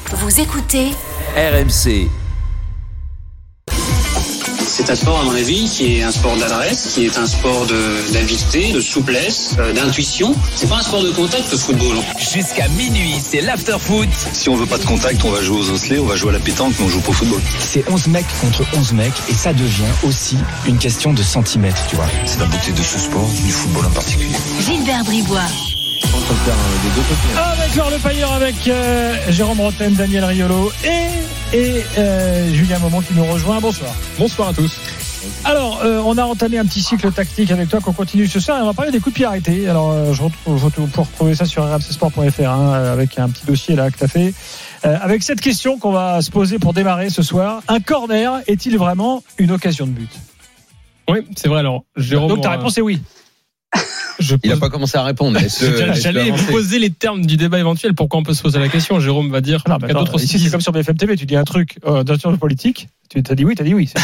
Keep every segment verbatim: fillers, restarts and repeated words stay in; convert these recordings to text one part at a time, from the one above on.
Vous écoutez R M C. C'est un sport, à mon avis, qui est un sport d'adresse, qui est un sport de, d'habileté, de souplesse, euh, d'intuition. C'est pas un sport de contact, le football. Jusqu'à minuit, c'est l'after-foot. Si on veut pas de contact, on va jouer aux osselets, on va jouer à la pétanque, mais on joue pas au football. C'est onze mecs contre onze mecs, et ça devient aussi une question de centimètres, tu vois. C'est la beauté de ce sport, du football en particulier. Gilbert Bribois. Avec Laure Le Pailleur, avec euh, Jérôme Rotten, Daniel Riolo et, et euh, Julien Momont qui nous rejoint. Bonsoir. Bonsoir à tous. Alors, euh, on a entamé un petit cycle tactique avec toi qu'on continue ce soir et on va parler des coups de pied arrêtés. Alors, euh, je retrouve, vous pouvez retrouver ça sur r m c sport point f r hein, avec un petit dossier là que tu as fait. Euh, avec cette question qu'on va se poser pour démarrer ce soir. Un corner est-il vraiment une occasion de but ? Oui, c'est vrai. Alors, Jérôme. Donc ta réponse est oui. Je pose... Il n'a pas commencé à répondre. J'allais vous poser les termes du débat éventuel. Pourquoi on peut se poser la question ? Jérôme va dire. Non, mais attends, ici, c'est disent... comme sur B F M T V. Tu dis un truc euh, dans le politique. Tu as dit oui, tu as dit oui.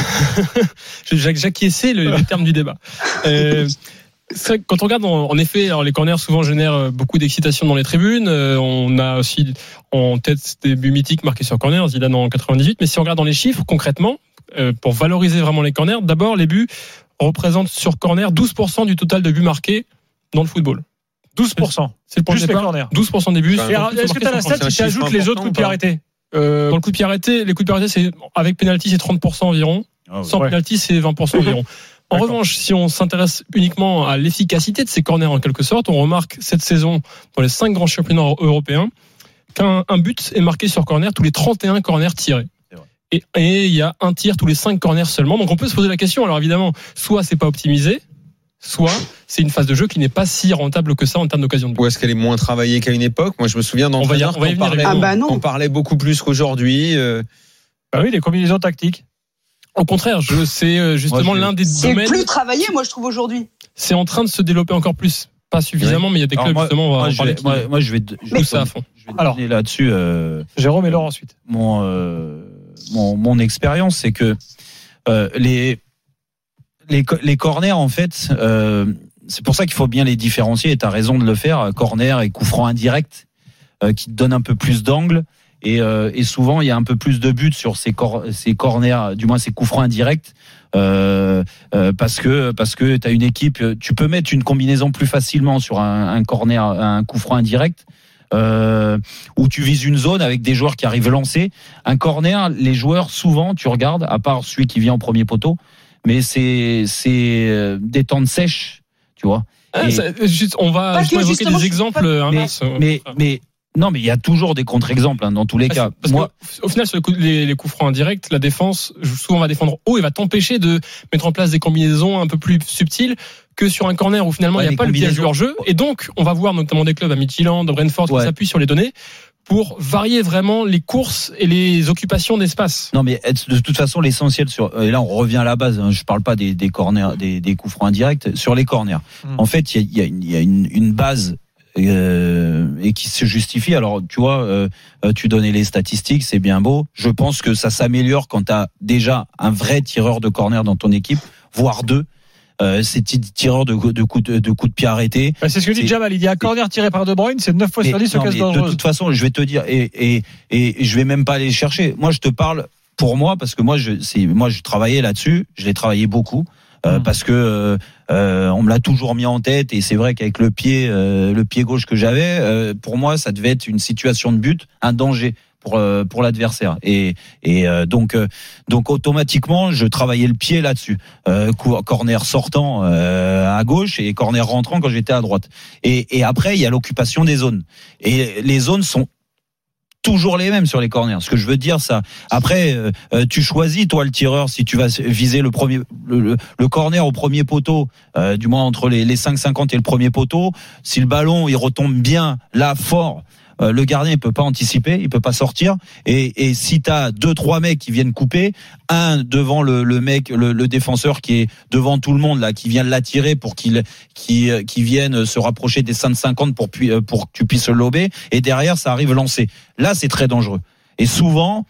J'acquiesçais le, le terme du débat. Euh, quand on regarde, en, en effet, alors les corners souvent génèrent beaucoup d'excitation dans les tribunes. Euh, on a aussi en tête des buts mythiques marqués sur corner, Zidane en quatre-vingt-dix-huit. Mais si on regarde dans les chiffres, concrètement, euh, pour valoriser vraiment les corners, d'abord les buts représentent sur corner douze pour cent du total de buts marqués dans le football. douze pour cent. C'est le point Juste de départ. douze pour cent des buts. Alors, est-ce que tu as la stat si tu ajoutes les autres coups de pied arrêtés ? Euh, dans le coup de pied arrêté, les coups de pied arrêtés, c'est, avec penalty, c'est trente pour cent environ. Oh, ouais. Sans ouais. penalty, c'est vingt pour cent environ. En D'accord. revanche, si on s'intéresse uniquement à l'efficacité de ces corners en quelque sorte, on remarque cette saison, dans les cinq grands championnats européens, qu'un un but est marqué sur corner tous les trente et un corners tirés. Et, et il y a un tir tous les cinq corners seulement. Donc on peut se poser la question. Alors évidemment, soit c'est pas optimisé, soit c'est une phase de jeu qui n'est pas si rentable que ça en termes d'occasion de but. Ou est-ce qu'elle est moins travaillée qu'à une époque ? Moi, je me souviens d'entraîneurs qu'on parlait, ah bah on parlait beaucoup plus qu'aujourd'hui. Euh... Bah oui, les combinaisons tactiques. Au contraire, je, c'est justement moi, je... l'un des c'est domaines. C'est plus travaillé, moi, je trouve, aujourd'hui. C'est en train de se développer encore plus. Pas suffisamment, oui. Mais il y a des clubs, moi, justement, on va moi, en je parler. Vais, moi, moi, je vais, je vais ça à fond. Je vais Alors, là-dessus. Euh, Jérôme et Laure ensuite. Mon, euh, mon, mon expérience, c'est que euh, les, les, les corners, en fait, euh, c'est pour ça qu'il faut bien les différencier, et tu as raison de le faire, corner et coup franc indirect, euh, qui te donnent un peu plus d'angle. Et, euh, et souvent, il y a un peu plus de buts sur ces, cor- ces corners, du moins ces coups francs indirects, euh, euh, parce que parce que tu as une équipe, tu peux mettre une combinaison plus facilement sur un, un corner, un coup franc indirect, euh, où tu vises une zone avec des joueurs qui arrivent lancés. Un corner, les joueurs, souvent, tu regardes, à part celui qui vient en premier poteau, mais c'est, c'est des temps de sèche, tu vois. Ah, ça, juste, on va évoquer des exemples pas... inverses. Mais, mais, mais non, mais il y a toujours des contre-exemples hein, dans tous les ah, cas. Parce Moi, au final, sur les coups, les, les coups francs indirects, la défense souvent va défendre haut et va t'empêcher de mettre en place des combinaisons un peu plus subtiles que sur un corner où finalement il ouais, n'y a pas le piège du hors-jeu. Et donc, on va voir notamment des clubs à Midtjylland, de Brentford ouais. qui s'appuient sur les données pour varier vraiment les courses et les occupations d'espace. Non, mais de toute façon, l'essentiel sur, et là on revient à la base, hein, je parle pas des, des corners, des, des coups francs indirects, sur les corners. Mmh. En fait, il y a, y a une, une base Euh, et qui se justifie. Alors tu vois, euh, tu donnais les statistiques, c'est bien beau. Je pense que ça s'améliore quand tu as déjà un vrai tireur de corner dans ton équipe, voire deux. Euh, ces tireurs de, de coups de, de coups de pied arrêtés. Bah c'est ce que dit Jamal. Il dit un corner tiré par De Bruyne, c'est neuf fois sur dix occasions dangereuses. De toute façon, je vais te dire, et, et, et je vais même pas aller chercher. Moi, je te parle pour moi, parce que moi, je, c'est, moi, je travaillais là-dessus. Je l'ai travaillé beaucoup. Euh, mmh. Parce que euh, on me l'a toujours mis en tête et c'est vrai qu'avec le pied euh, le pied gauche que j'avais, euh, pour moi ça devait être une situation de but, un danger pour euh, pour l'adversaire et et euh, donc euh, donc automatiquement je travaillais le pied là-dessus, euh, corner sortant euh, à gauche et corner rentrant quand j'étais à droite et et après il y a l'occupation des zones et les zones sont toujours les mêmes sur les corners. Ce que je veux dire, ça. Après, euh, tu choisis toi le tireur si tu vas viser le premier, le, le, le corner au premier poteau, euh, du moins entre les, les cinq cinquante et le premier poteau. Si le ballon il retombe bien là fort, euh, le gardien il peut pas anticiper, il peut pas sortir. Et, et si t'as deux trois mecs qui viennent couper, un devant le, le mec, le, le défenseur qui est devant tout le monde là, qui vient l'attirer pour qu'il qui qui vienne se rapprocher des cinq cinquante pour pour que tu puisses le lober. Et derrière ça arrive lancé. Là c'est très dangereux. Et souvent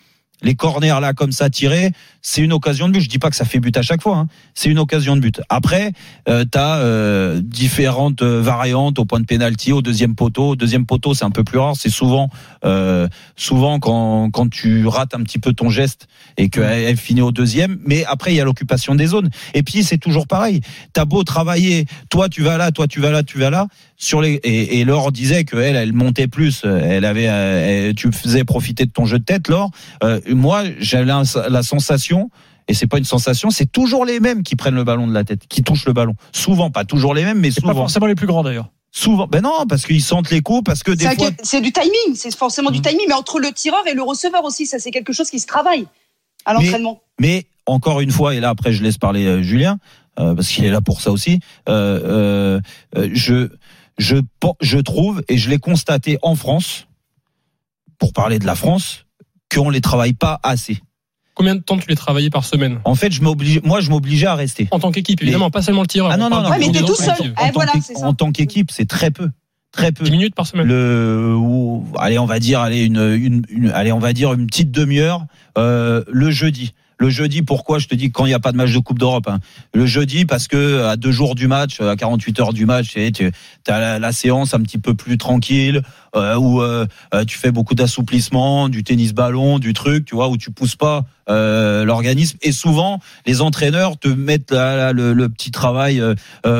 les corners là comme ça tirés, c'est une occasion de but. Je dis pas que ça fait but à chaque fois, hein. C'est une occasion de but. Après, euh, t'as euh, différentes variantes au point de pénalty, au deuxième poteau. Au deuxième poteau, c'est un peu plus rare. C'est souvent, euh, souvent quand quand tu rates un petit peu ton geste et qu'elle elle finit au deuxième. Mais après, il y a l'occupation des zones. Et puis c'est toujours pareil. T'as beau travailler, toi tu vas là, toi tu vas là, tu vas là. Sur les et, et Laure disait que elle, elle montait plus. Elle avait, elle, tu faisais profiter de ton jeu de tête, Laure. Euh, moi, j'avais la, la sensation, et c'est pas une sensation, c'est toujours les mêmes qui prennent le ballon de la tête, qui touchent le ballon. Souvent, pas toujours les mêmes, mais c'est souvent. Pas forcément les plus grands d'ailleurs. Souvent, ben non, parce qu'ils sentent les coups, parce que des c'est fois. Un, c'est du timing, c'est forcément mmh. du timing, mais entre le tireur et le receveur aussi, ça c'est quelque chose qui se travaille à l'entraînement. Mais, mais encore une fois, et là après je laisse parler euh, Julien, euh, parce qu'il est là pour ça aussi. Euh, euh, je, je, je trouve, et je l'ai constaté en France, pour parler de la France, qu'on les travaille pas assez. Combien de temps tu les travaillais par semaine ? En fait, je m'oblige, moi, je m'obligeais à rester. En tant qu'équipe, évidemment, les... pas seulement le tireur. Ah non, non, non. Ouais, mais t'es tout seul. En, eh, voilà, tant c'est ça. en tant qu'équipe, c'est très peu. Très peu. dix minutes par semaine. Le, ou, allez, on va dire, allez, une, une, une, allez, on va dire une petite demi-heure, euh, le jeudi. Le jeudi, pourquoi je te dis quand il n'y a pas de match de Coupe d'Europe, hein. Le jeudi, parce que à deux jours du match, à quarante-huit heures du match, tu as la, la séance un petit peu plus tranquille, euh, où euh, tu fais beaucoup d'assouplissement, du tennis ballon, du truc, tu vois, où tu pousses pas euh, l'organisme. Et souvent, les entraîneurs te mettent là, là, le, le petit travail euh,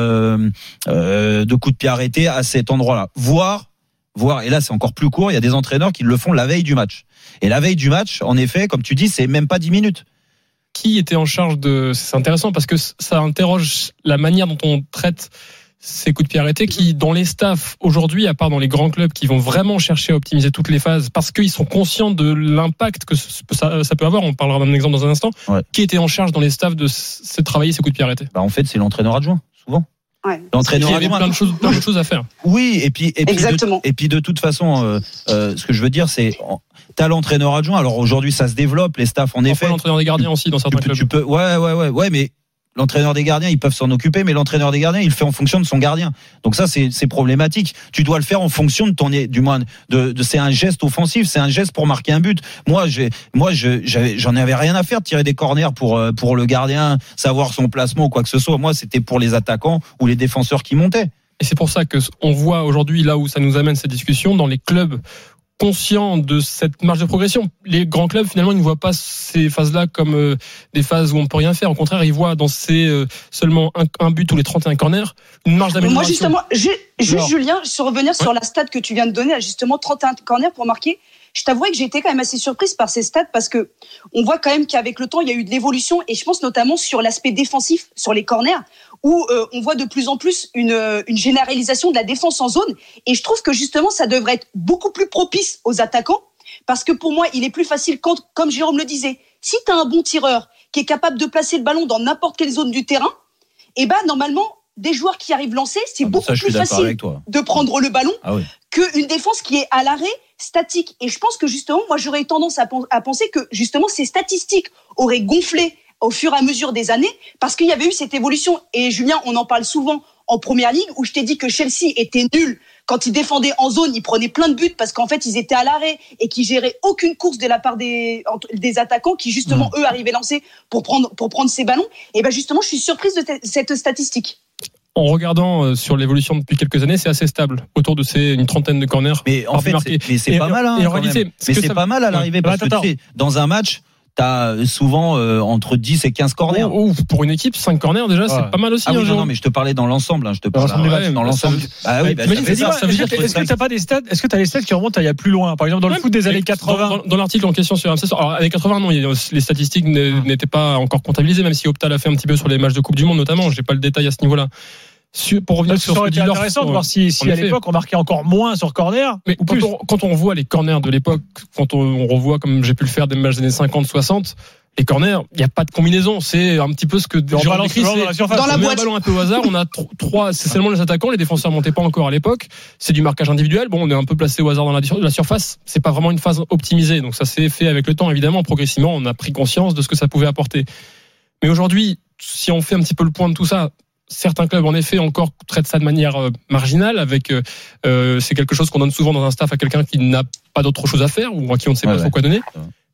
euh, de coup de pied arrêté à cet endroit-là. Voir, voir. Et là, c'est encore plus court. Il y a des entraîneurs qui le font la veille du match. Et la veille du match, en effet, comme tu dis, c'est même pas dix minutes. Qui était en charge de... C'est intéressant parce que ça interroge la manière dont on traite ces coups de pied arrêtés qui, dans les staffs aujourd'hui, à part dans les grands clubs qui vont vraiment chercher à optimiser toutes les phases parce qu'ils sont conscients de l'impact que ça, ça peut avoir, on parlera d'un exemple dans un instant, ouais. Qui était en charge dans les staffs de, de travailler ces coups de pied arrêtés ? Bah en fait, c'est l'entraîneur adjoint, souvent. Ouais. L'entraîneur il y avait plein de choses, plein de choses à faire. Oui, et puis, et puis, Exactement. De, et puis de toute façon, euh, euh, ce que je veux dire, c'est... T'as l'entraîneur adjoint. Alors aujourd'hui, ça se développe, les staffs en Parfois effet. L'entraîneur des gardiens aussi dans certains tu, clubs. Tu peux, ouais, ouais, ouais, ouais, mais l'entraîneur des gardiens, ils peuvent s'en occuper, mais l'entraîneur des gardiens, il le fait en fonction de son gardien. Donc ça, c'est, c'est problématique. Tu dois le faire en fonction de ton, du moins, de, de, c'est un geste offensif, c'est un geste pour marquer un but. Moi, j'ai, moi, je, j'avais, j'en avais rien à faire de tirer des corners pour, pour le gardien, savoir son placement ou quoi que ce soit. Moi, c'était pour les attaquants ou les défenseurs qui montaient. Et c'est pour ça que on voit aujourd'hui là où ça nous amène cette discussion dans les clubs conscients de cette marge de progression. Les grands clubs, finalement, ils ne voient pas ces phases-là comme euh, des phases où on peut rien faire. Au contraire, ils voient dans ces euh, seulement un, un but tous les trente et un corners une marge d'amélioration. Moi, justement, juste, juste Julien, je revenir ouais. sur la stat que tu viens de donner, justement trente et un corners pour marquer. Je t'avouerai que j'ai été quand même assez surprise par ces stats parce que on voit quand même qu'avec le temps, il y a eu de l'évolution et je pense notamment sur l'aspect défensif, sur les corners, où euh, on voit de plus en plus une, une généralisation de la défense en zone. Et je trouve que justement, ça devrait être beaucoup plus propice aux attaquants parce que pour moi, il est plus facile quand, comme Jérôme le disait, si tu as un bon tireur qui est capable de placer le ballon dans n'importe quelle zone du terrain, et ben normalement, des joueurs qui arrivent lancés, c'est ah beaucoup ça, plus facile de prendre le ballon ah oui. qu'une défense qui est à l'arrêt statique. Et je pense que justement, moi, j'aurais tendance à, à penser que justement, ces statistiques auraient gonflé au fur et à mesure des années parce qu'il y avait eu cette évolution. Et Julien, on en parle souvent en première ligue où je t'ai dit que Chelsea était nul quand ils défendaient en zone, ils prenaient plein de buts parce qu'en fait, ils étaient à l'arrêt et qu'ils géraient aucune course de la part des, des attaquants qui justement, mmh. eux, arrivaient lancés pour prendre, pour prendre ces ballons. Et ben justement, je suis surprise de t- cette statistique. En regardant sur l'évolution depuis quelques années, c'est assez stable, autour de ces une trentaine de corners. Mais en fait, c'est, mais c'est et, pas mal. Hein, et en réalité, mais c'est ça... pas mal à l'arrivée parce attends, que tu sais, dans un match, t'as souvent euh, entre dix et quinze corners. Oh, oh, pour une équipe, cinq corners déjà, ouais. c'est pas mal aussi. Ah oui, hein, non, non, mais je te parlais dans l'ensemble. Hein, je te parlais dans, ouais, dans l'ensemble. Ah oui, bah, ça fait ça. Ça veut dire que est-ce que t'as pas des stats Est-ce que t'as les stats qui remontent à il y a plus loin Par exemple, dans le ouais, foot des années quatre-vingts. Dans, dans, dans l'article en question sur R M C, alors avec quatre-vingts, non, les statistiques n'étaient pas encore comptabilisées, même si Opta l'a fait un petit peu sur les matchs de Coupe du Monde, notamment. J'ai pas le détail à ce niveau-là. Pour revenir sur ça aurait été intéressant de voir si, si à l'époque on marquait encore moins sur corner. Mais quand on, quand on voit les corners de l'époque, quand on, on revoit comme j'ai pu le faire des matchs des années cinquante soixante, les corners, il n'y a pas de combinaison. C'est un petit peu ce que je balance décrit, dans la surface. Dans la on met boîte. un ballon un peu au hasard. On a trois, c'est seulement les attaquants, les défenseurs montaient pas encore à l'époque. C'est du marquage individuel. Bon, on est un peu placé au hasard dans la, la surface. C'est pas vraiment une phase optimisée. Donc ça s'est fait avec le temps, évidemment, progressivement. On a pris conscience de ce que ça pouvait apporter. Mais aujourd'hui, si on fait un petit peu le point de tout ça, certains clubs, en effet, encore traitent ça de manière euh, marginale. Avec, euh, c'est quelque chose qu'on donne souvent dans un staff à quelqu'un qui n'a pas d'autre chose à faire ou à qui on ne sait ouais, pas ouais. trop quoi donner.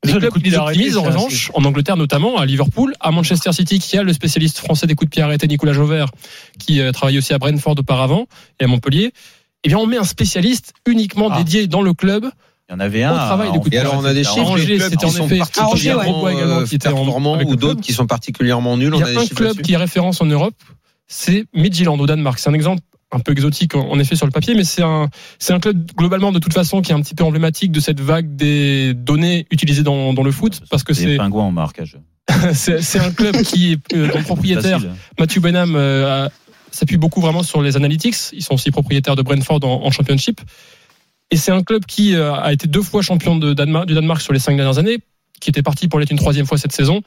Les clubs qui les optimisent, en revanche, en Angleterre notamment, à Liverpool, à Manchester City, qui a le spécialiste français des coups de pied arrêtés, Nicolas Jauvert, qui euh, travaille aussi à Brentford auparavant et à Montpellier. Eh bien, on met un spécialiste uniquement ah. dédié dans le club. Il y en avait un. Au travail des coups de pied. Et alors, on a des chiffres Angers, des clubs qui sont particulièrement euh, performants ou d'autres qui sont particulièrement nuls. Il y a un club qui est référence en Europe, c'est Midtjylland au Danemark. C'est un exemple un peu exotique en effet sur le papier, mais c'est un c'est un club globalement de toute façon qui est un petit peu emblématique de cette vague des données utilisées dans dans le foot, parce que c'est des pingouins en marquage. c'est c'est un club qui est euh, dont le propriétaire Matthew Benham euh, s'appuie beaucoup vraiment sur les analytics. Ils sont aussi propriétaires de Brentford en, en Championship, et c'est un club qui euh, a été deux fois champion de Danemark, du Danemark sur les cinq dernières années, qui était parti pour l'être une troisième fois cette saison,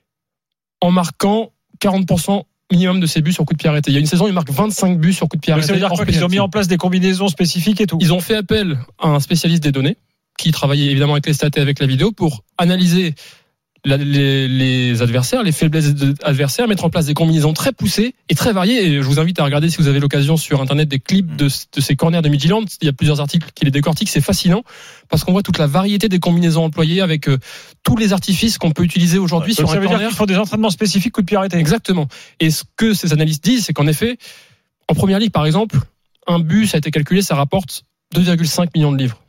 en marquant quarante pour cent minimum de ses buts sur coup de pied arrêté. Il y a une saison, ils marquent vingt-cinq buts sur coup de pied arrêté. Ça veut dire quoi, qu'ils ont mis en place des combinaisons spécifiques et tout. Ils ont fait appel à un spécialiste des données qui travaillait évidemment avec les stats et avec la vidéo pour analyser la, les, les adversaires, les faiblesses des adversaires, mettre en place des combinaisons très poussées et très variées. Et je vous invite à regarder, si vous avez l'occasion, sur Internet, des clips de, de ces corners de Midtjylland. Il y a plusieurs articles qui les décortiquent. C'est fascinant parce qu'on voit toute la variété des combinaisons employées avec euh, tous les artifices qu'on peut utiliser aujourd'hui ouais, sur un corner. Ça veut dire qu'il faut des entraînements spécifiques coup de pied arrêté. Exactement. Et ce que ces analystes disent, c'est qu'en effet, en première ligue, par exemple, un but, ça a été calculé, ça rapporte deux virgule cinq millions de livres.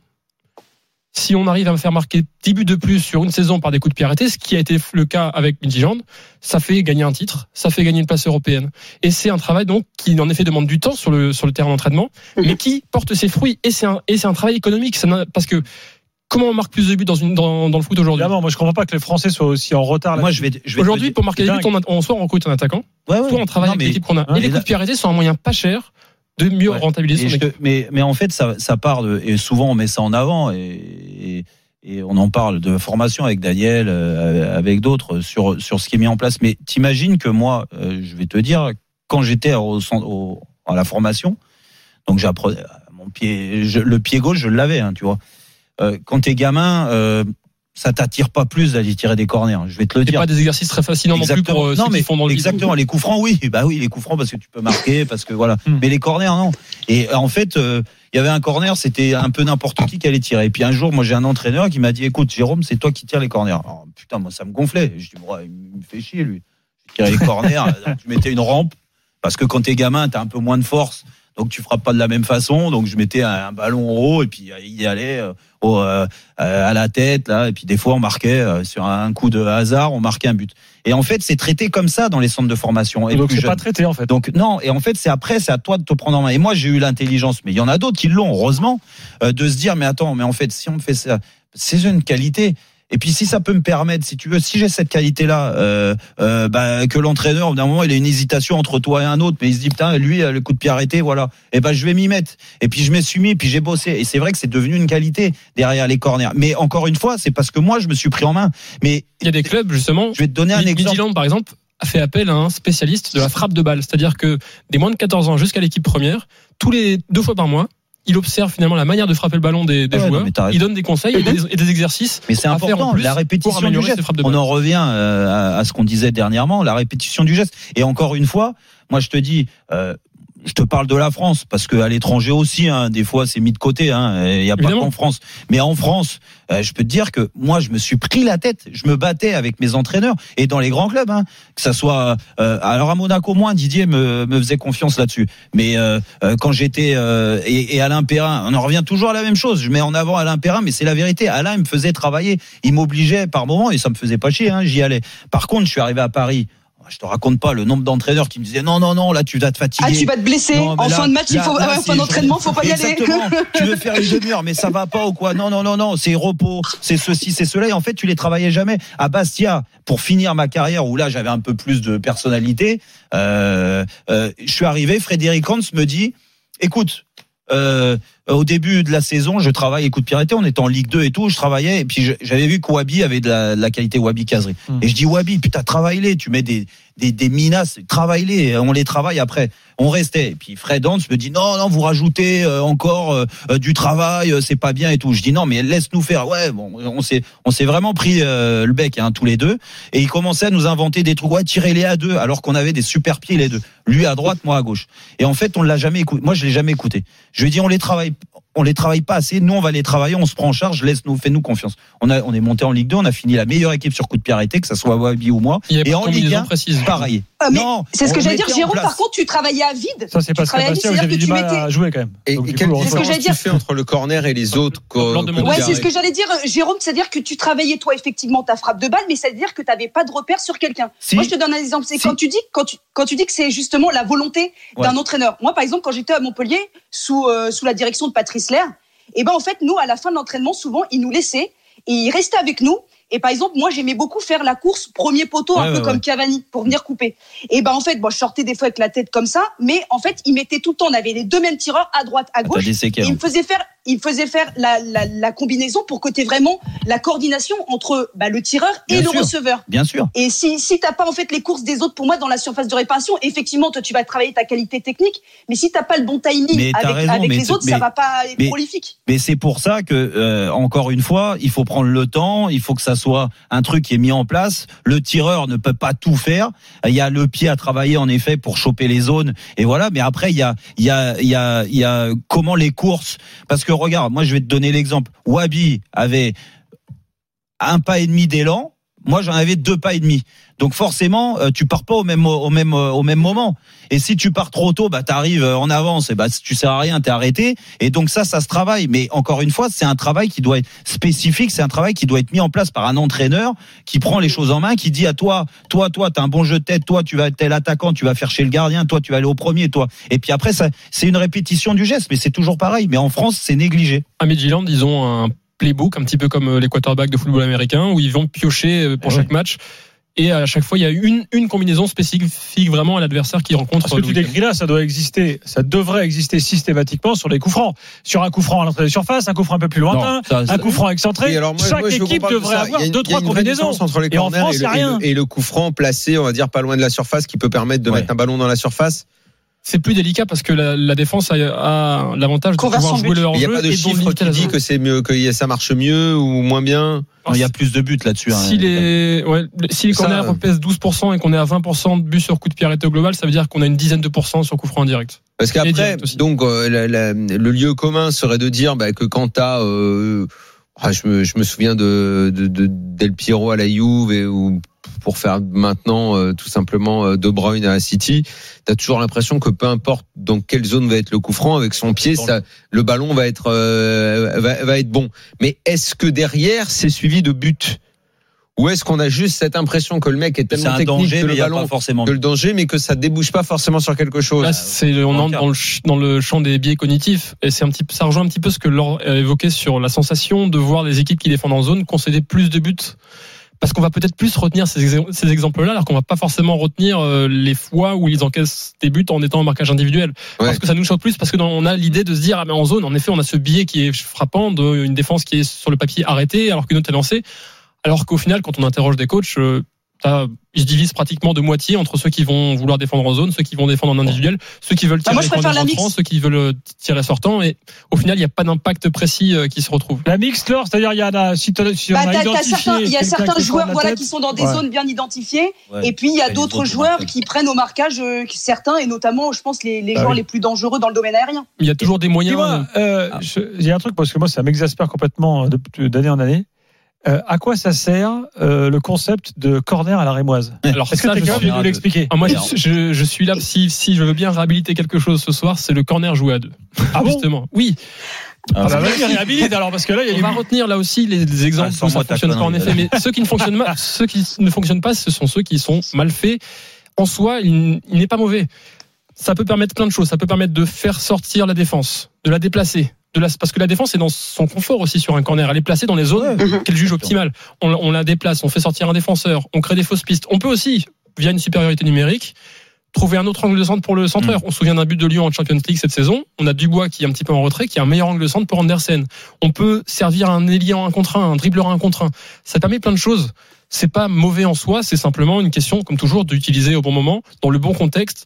Si on arrive à me faire marquer dix buts de plus sur une saison par des coups de pied arrêtés, ce qui a été le cas avec Midtjylland, ça fait gagner un titre, ça fait gagner une place européenne. Et c'est un travail donc qui en effet demande du temps sur le sur le terrain d'entraînement, mais qui porte ses fruits. Et c'est un et c'est un travail économique. Ça parce que comment on marque plus de buts dans une dans, dans le foot aujourd'hui? Évidemment, moi je comprends pas que les Français soient aussi en retard. Là. Moi je vais, je vais aujourd'hui pour marquer des buts, on, a, on soit on recrute un attaquant, ouais, ouais, soit on travaille non, avec l'équipe qu'on a. Hein, et les coups de pied arrêtés sont un moyen pas cher de mieux ouais. rentabiliser son équipe. Mais mais en fait ça ça part de, et souvent on met ça en avant et, et Et on en parle de formation avec Daniel, euh, avec d'autres sur sur ce qui est mis en place. Mais t'imagines que moi, euh, je vais te dire, quand j'étais au, au à la formation, donc j'apprenais mon pied, je, le pied gauche, je l'avais, hein, tu vois. Euh, quand t'es gamin, euh, ça t'attire pas plus d'aller tirer des corners. Je vais te le dire. C'est pas des exercices très fascinants non plus pour euh, non, ceux mais qui font dans le exactement. Les coups francs, oui, bah oui, les coups francs parce que tu peux marquer, parce que voilà. Hmm. Mais les corners, non. Et en fait. Euh, il y avait un corner, c'était un peu n'importe qui qui allait tirer. Et puis un jour, moi j'ai un entraîneur qui m'a dit, écoute Jérôme, c'est toi qui tires les corners. Alors, putain, moi ça me gonflait. Je dis, bon, il me fait chier lui. Je tirais les corners, je mettais une rampe parce que quand t'es gamin, t'as un peu moins de force, donc tu frappes pas de la même façon. Donc je mettais un, un ballon en haut et puis il y allait euh, au, euh, à la tête là. Et puis des fois on marquait euh, sur un coup de hasard, on marquait un but. Et en fait, c'est traité comme ça dans les centres de formation. Et donc c'est jeune. pas traité en fait. Donc non. Et en fait, c'est après, c'est à toi de te prendre en main. Et moi, j'ai eu l'intelligence, mais il y en a d'autres qui l'ont, heureusement, euh, de se dire, mais attends, mais en fait, si on me fait ça, c'est une qualité. Et puis si ça peut me permettre, si tu veux, si j'ai cette qualité-là, euh, euh, bah, que l'entraîneur, d'un moment, il a une hésitation entre toi et un autre, mais il se dit putain, lui, le coup de pied arrêté, voilà. Et ben je vais m'y mettre. Et puis je m'y suis mis, puis j'ai bossé. Et c'est vrai que c'est devenu une qualité derrière les corners. Mais encore une fois, c'est parce que moi, je me suis pris en main. Mais il y a des clubs justement. Je vais te donner un exemple. Midtjylland, par exemple, a fait appel à un spécialiste de la frappe de balle, c'est-à-dire que des moins de quatorze ans jusqu'à l'équipe première, tous les deux fois par mois. Il observe finalement la manière de frapper le ballon des, des ouais, joueurs. Il donne des conseils et des, et des exercices. Mais c'est à important, faire en plus la répétition du geste. On en revient euh, à, à ce qu'on disait dernièrement, la répétition du geste. Et encore une fois, moi je te dis, euh, je te parle de la France parce qu'à l'étranger aussi, hein, des fois c'est mis de côté. Hein, il n'y a Évidemment. Pas qu'en France. Mais en France, euh, je peux te dire que moi je me suis pris la tête. Je me battais avec mes entraîneurs et dans les grands clubs, hein, que ça soit. Euh, alors à Monaco moins, Didier me, me faisait confiance là-dessus. Mais euh, euh, quand j'étais euh, et, et Alain Perrin, on en revient toujours à la même chose. Je mets en avant Alain Perrin, mais c'est la vérité. Alain il me faisait travailler, il m'obligeait par moments et ça me faisait pas chier. Hein, j'y allais. Par contre, je suis arrivé à Paris. Je te raconte pas le nombre d'entraîneurs qui me disaient non non non là tu vas te fatiguer. Ah tu vas te blesser non, en là, fin de match, là, il faut là, en fin d'entraînement, faut pas y aller. Exactement. Tu veux faire une demi-heure mais ça va pas ou quoi? Non non non non, c'est repos, c'est ceci, c'est cela et en fait tu les travaillais jamais. À Bastia, pour finir ma carrière où là j'avais un peu plus de personnalité, euh, euh, je suis arrivé, Frédéric Hans me dit écoute euh, au début de la saison, je travaille écoute Piraté, on était en Ligue deux et tout, je travaillais et puis je, j'avais vu que Wabi avait de la, de la qualité Wabi Kazri. Mmh. Et je dis Wabi, putain, travaille-les, tu mets des des des minas, travaille-les, on les travaille après. On restait. Et puis Fred Hans me dit non non, vous rajoutez euh, encore euh, du travail, euh, c'est pas bien et tout. Je dis non mais laisse-nous faire. Ouais, bon, on s'est on s'est vraiment pris euh, le bec hein, tous les deux et il commençait à nous inventer des trucs. Ouais, tirez-les à deux alors qu'on avait des super pieds les deux. Lui à droite, moi à gauche. Et en fait, on l'a jamais écouté. Moi, je l'ai jamais écouté. Je lui ai dit on les travaille on les travaille pas assez. Nous, on va les travailler, on se prend en charge, laisse-nous, fais-nous confiance. On a, on est monté en Ligue deux, on a fini la meilleure équipe sur coup de pied arrêté, que ça soit Wabi ou moi. Et en Ligue un, pareil. Euh, non, c'est ce que j'allais dire, Jérôme. Par contre, tu travaillais à vide. Ça, c'est parce que Bastien, vous avez du mal à jouer quand même. Et quelle différence tu fais entre le corner et les autres? Ouais, c'est ce que j'allais dire, Jérôme. C'est-à-dire que tu travaillais toi effectivement ta frappe de balle, mais c'est-à-dire que tu n'avais pas de repère sur quelqu'un. Si. Moi, je te donne un exemple. C'est si. quand tu dis, quand tu, quand tu dis que c'est justement la volonté ouais. d'un entraîneur. Moi, par exemple, quand j'étais à Montpellier sous euh, sous la direction de Patrice Lair, et ben en fait, nous, à la fin de l'entraînement, souvent, ils nous laissaient et ils restaient avec nous. Et par exemple, moi, j'aimais beaucoup faire la course premier poteau, ouais, un ouais, peu ouais. comme Cavani, pour venir couper. Et ben en fait, bon, je sortais des fois avec la tête comme ça, mais en fait, ils mettaient tout le temps, on avait les deux mêmes tireurs à droite, à gauche. Et ils me faisaient faire, ils me faisaient faire la, la, la combinaison pour que tu aies vraiment la coordination entre bah, le tireur et Bien le sûr. receveur. Bien sûr. Et si si t'as pas en fait les courses des autres, pour moi, dans la surface de réparation, effectivement, toi, tu vas travailler ta qualité technique, mais si t'as pas le bon timing mais avec, raison, avec mais les autres, mais, ça va pas être mais, prolifique. Mais c'est pour ça que, euh, encore une fois, il faut prendre le temps, il faut que ça soit un truc qui est mis en place. Le tireur ne peut pas tout faire. Il y a le pied à travailler en effet pour choper les zones et voilà. Mais après il y a il y a il y a il y a comment les courses. Parce que regarde, moi je vais te donner l'exemple. Wabi avait un pas et demi d'élan. Moi, j'en avais deux pas et demi. Donc forcément, euh, tu pars pas au même au même au même moment. Et si tu pars trop tôt, bah t'arrives en avance et bah tu sers à rien, t'es arrêté. Et donc ça, ça se travaille. Mais encore une fois, c'est un travail qui doit être spécifique. C'est un travail qui doit être mis en place par un entraîneur qui prend les choses en main, qui dit à toi, toi, toi, t'as un bon jeu de tête, toi, tu vas être l'attaquant, tu vas faire chez le gardien, toi, tu vas aller au premier, toi. Et puis après, ça, c'est une répétition du geste, mais c'est toujours pareil. Mais en France, c'est négligé. À Midtjylland, ils ont un playbook un petit peu comme les quarterbacks de football américain où ils vont piocher pour ah chaque ouais. match et à chaque fois il y a une une combinaison spécifique vraiment à l'adversaire qui rencontre. Ce que tu décris là, ça doit exister, ça devrait exister systématiquement sur les coups francs, sur un coup franc à l'entrée de surface, un coup franc un peu plus lointain, non, ça, un coup franc excentré. Moi, Chaque moi, équipe devrait avoir deux trois combinaisons entre les corners et, en France, et, le, et, le, et le coup franc placé, on va dire pas loin de la surface, qui peut permettre de ouais. mettre un ballon dans la surface. C'est plus délicat parce que la, la défense a, a l'avantage de pouvoir jouer leur jeu. Il n'y a pas de chiffre qui dit que c'est mieux, que ça marche mieux ou moins bien. Il y a plus de buts là-dessus. Si hein. les, ouais, si les corners ça, pèsent douze pour cent et qu'on est à vingt pour cent de buts sur coup de pied arrêté au global, ça veut dire qu'on a une dizaine de pourcents sur coup franc en direct. Parce qu'après, donc euh, la, la, le lieu commun serait de dire bah, que quand t'as, euh, je me, je me souviens de, de, de Del Piero à la Juve et ou pour faire maintenant euh, tout simplement euh, De Bruyne à City, t'as toujours l'impression que peu importe dans quelle zone va être le coup franc, avec son pied, ça, le ballon va être euh, va, va être bon. Mais est-ce que derrière c'est suivi de but? Ou est-ce qu'on a juste cette impression que le mec est tellement technique danger, que le ballon, forcément que le danger, mais que ça débouche pas forcément sur quelque chose? Là, c'est, on entre dans le, dans le champ des biais cognitifs, et c'est un petit, ça rejoint un petit peu ce que Laure a évoqué sur la sensation de voir les équipes qui défendent en zone concéder plus de buts. Parce qu'on va peut-être plus retenir ces, ces exemples-là, alors qu'on va pas forcément retenir euh, les fois où ils encaissent des buts en étant en marquage individuel. Ouais. Parce que ça nous choque plus, parce que dans, on a l'idée de se dire, ah ben en zone, en effet, on a ce biais qui est frappant d'une défense qui est sur le papier arrêtée, alors qu'une autre est lancée. Alors qu'au final, quand on interroge des coachs, euh, ils se divisent pratiquement de moitié entre ceux qui vont vouloir défendre en zone, ceux qui vont défendre en individuel, ceux qui veulent tirer ah, moi, rentrant, ceux qui veulent tirer sortant, et au final, il n'y a pas d'impact précis qui se retrouve. La mixte, Laure, c'est-à-dire il y a si, si bah, on a t'as, identifié, t'as certains, il y a certains joueurs voilà qui sont dans des ouais. zones bien identifiées, ouais. et puis il y a et d'autres joueurs qui prennent au marquage euh, certains, et notamment, je pense les, les bah, joueurs oui. les plus dangereux dans le domaine aérien. Il y a toujours des moyens. Moi, euh, ah. je, il y a un truc parce que moi ça m'exaspère complètement d'année en année. Euh, à quoi ça sert euh, le concept de corner à la rémoise? Alors, est-ce que tu es capable de nous l'expliquer? ah, Moi, je, je suis là, si, si je veux bien réhabiliter quelque chose ce soir, c'est le corner joué à deux. Ah Justement, bon oui. Ah, bah, vas-y, réhabilite alors, parce que là, il y a On des... va retenir là aussi les, les exemples ah, où ça fonctionne pas en effet, mais ceux qui ne fonctionnent pas, ceux qui ne fonctionnent pas, ce sont ceux qui sont mal faits. En soi, il, il n'est pas mauvais. Ça peut permettre plein de choses. Ça peut permettre de faire sortir la défense, de la déplacer. De la, parce que la défense est dans son confort aussi sur un corner. Elle est placée dans les zones ouais. qu'elle juge optimales. On, on la déplace, on fait sortir un défenseur, on crée des fausses pistes. On peut aussi, via une supériorité numérique, trouver un autre angle de centre pour le centreur. Mmh. On se souvient d'un but de Lyon en Champions League cette saison. On a Dubois qui est un petit peu en retrait, qui a un meilleur angle de centre pour Andersen. On peut servir un ailier en un contre un, un dribbleur en un contre un. Ça permet plein de choses. C'est pas mauvais en soi, c'est simplement une question, comme toujours, d'utiliser au bon moment, dans le bon contexte.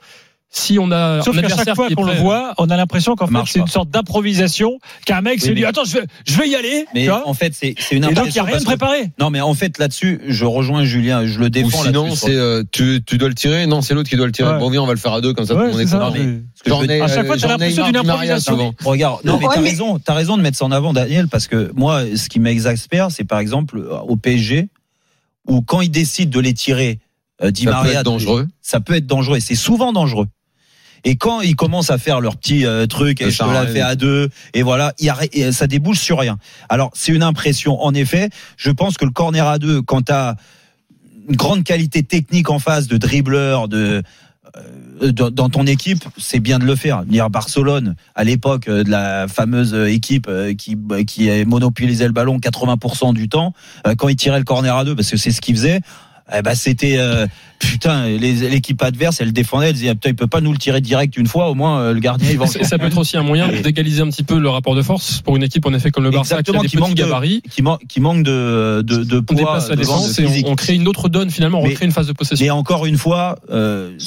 si on a Sauf un qu'à adversaire chaque fois qui est qu'on le prêt, voit, on a l'impression qu'en fait c'est pas. une sorte d'improvisation, qu'un mec Oui, se dit mais- attends je vais, je vais y aller. Mais tu vois en fait, c'est, c'est une et impression. donc il n'y a rien de parce que- préparé. Non, mais en fait, là-dessus, je rejoins Julien, je le Ou défends. sinon, là-dessus, c'est euh, tu, tu dois le tirer. Non, c'est l'autre qui doit le tirer. Ouais. Bon, viens, on va le faire à deux comme ça. Ouais, tout le monde c'est est ça, content. mais- mais- J'en ai, À chaque fois, euh, t'as j'en ai l'impression marre d'une du mariage improvisation. souvent. Regarde, non, mais Ouais, t'as mais- raison, t'as raison de mettre ça en avant, Daniel, parce que moi, ce qui m'exaspère, c'est par exemple au P S G, où quand ils décident de les tirer, euh, Di Ça peut Maria, être dangereux. ça peut être dangereux, et c'est souvent dangereux. Et quand ils commencent à faire leur petit euh, truc, et Ça je te sert à la rien fais à deux, et voilà, il y a, et ça débouche sur rien. Alors, c'est une impression. En effet, je pense que le corner à deux, quand t'as une grande qualité technique en face, de dribbleur, de euh, dans dans ton équipe, c'est bien de le faire. Dire Barcelone, à l'époque euh, de la fameuse euh, équipe euh, qui qui monopolisait le ballon quatre-vingts pour cent du temps, euh, quand ils tiraient le corner à deux, parce que c'est ce qu'ils faisaient. Eh ben c'était euh, putain, les, l'équipe adverse, elle défendait, elle disait putain, il peut pas nous le tirer direct une fois, au moins euh, le gardien il va. ça, ça peut être aussi un moyen d'égaliser un petit peu le rapport de force pour une équipe en effet comme le Barça Exactement, qui a des qui petits manque de- gabarits. qui, man- qui manque de de, de On poids, déplace la de vent, défense de et physique. on, on crée une autre donne finalement, on Mais- recrée une phase de possession. Mais encore une fois, euh,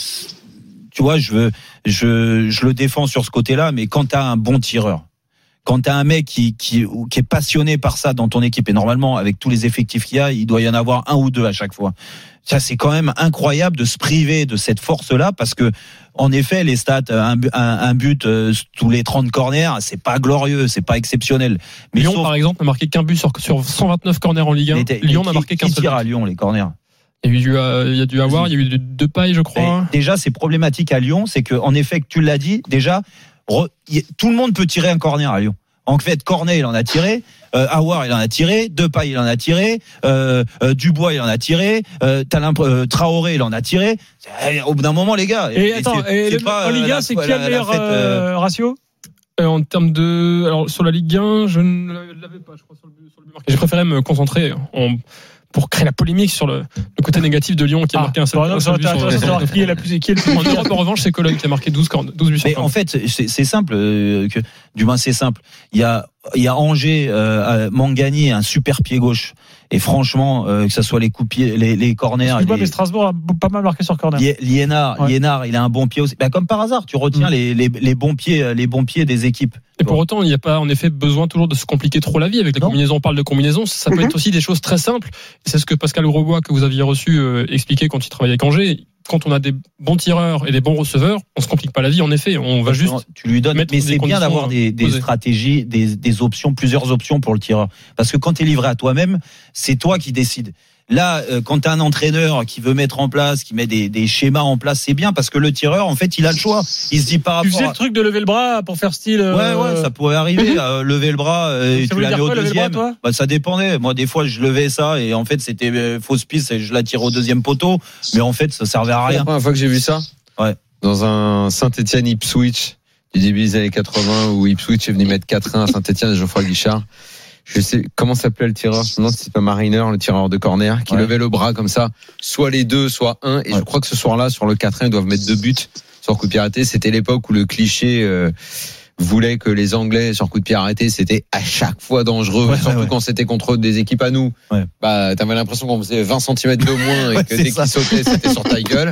tu vois, je veux, je, je le défends sur ce côté-là, mais quand t'as un bon tireur, quand t'as un mec qui, qui, qui est passionné par ça dans ton équipe, et normalement, avec tous les effectifs qu'il y a, il doit y en avoir un ou deux à chaque fois. Ça, c'est quand même incroyable de se priver de cette force-là, parce que, en effet, les stats, un, bu- un, un but euh, tous les trente corners, c'est pas glorieux, c'est pas exceptionnel. Mais Lyon sauf- par exemple n'a marqué qu'un but sur, sur cent vingt-neuf corners en Ligue un. mais t'es- Lyon mais n'a qui- marqué qu'un qui seul tire à but. Lyon, les corners? Il y a eu du, euh, il y a dû avoir, il y a eu de, de paille je crois. Et déjà, c'est problématique à Lyon, c'est que, en effet, que tu l'as dit, déjà, re- y- tout le monde peut tirer un corner à Lyon. En fait, Cornet, il en a tiré, euh, Aouar, il en a tiré, Depay, il en a tiré, euh, euh, Dubois, il en a tiré, euh, t'as l'imp- euh, Traoré, il en a tiré. C'est- Au bout d'un moment, les gars. Et attends, c'est- et c'est le- pas, en Ligue euh, un, la- c'est qui la- a le la meilleur fête, euh, euh, ratio? Euh, en termes de, alors sur la Ligue un, je ne l'avais pas, je crois, sur le but, sur le but marqué. J'ai préféré me concentrer en, pour créer la polémique sur le, le côté négatif de Lyon qui a Ah, marqué un seul, par exemple, un ça seul aurait but été sur- intéressant de savoir qui est la plus, qui est le plus En Europe, en revanche, c'est Cologne qui a marqué douze, cornes- douze buts sur Mais corner. en fait, c'est c'est simple. euh, que, du moins, c'est simple. Il y a, il y a Angers, euh, Mangani, un super pied gauche. Et franchement, euh, que ça soit les coups de pied, les, les corners, Excuse-moi, les- mais Strasbourg a pas mal marqué sur corner. Lie- Liénard, Ouais. Liénard, il a un bon pied aussi. Ben, comme par hasard, tu retiens Mm. les, les, les bons pieds, les bons pieds des équipes. Et pour autant, il n'y a pas en effet besoin toujours de se compliquer trop la vie avec les Non. combinaisons. On parle de combinaisons, ça peut être aussi des choses très simples. Et c'est ce que Pascal Grosbois, que vous aviez reçu, euh, expliquait quand il travaillait avec Angers. Quand on a des bons tireurs et des bons receveurs, on se complique pas la vie. En effet, on va juste. Tu lui donnes, mettre mais des c'est bien conditions d'avoir des, des posées. stratégies, des, des options, plusieurs options pour le tireur. Parce que quand tu es livré à toi-même, c'est toi qui décides. Là, euh, quand tu as un entraîneur qui veut mettre en place, qui met des, des schémas en place, c'est bien parce que le tireur, en fait, il a le choix. Il se dit par Tu rapport faisais à... le truc de lever le bras pour faire style. euh, Ouais, ouais, ça pourrait arriver, euh, lever le bras, euh, et Ça tu voulait la dire mets au quoi, lever le bras, deuxième. toi Bah, ça dépendait. Moi, des fois, je levais ça et en fait, c'était euh, fausse piste et je la tire au deuxième poteau. Mais en fait, ça servait à C'est la rien. première fois que j'ai vu ça. Ouais. Dans un Saint-Etienne Ipswich du début des années quatre-vingts où Ipswich est venu mettre quatre un à Saint-Etienne et Geoffroy Guichard. Je sais comment s'appelait le tireur. Non, c'est pas Mariner, le tireur de corner, qui Ouais. levait le bras comme ça. Soit les deux, soit un. Et Ouais. je crois que ce soir-là, sur le quatre un, ils doivent mettre deux buts sur coup de pied arrêté. C'était l'époque où le cliché euh, voulait que les Anglais sur coup de pied arrêté, c'était à chaque fois dangereux, Ouais, surtout ouais, ouais. quand c'était contre des équipes à nous. Ouais. Bah, t'avais l'impression qu'on faisait vingt centimètres de moins et Ouais, que c'est dès ça. qu'ils sautaient, c'était sur ta gueule.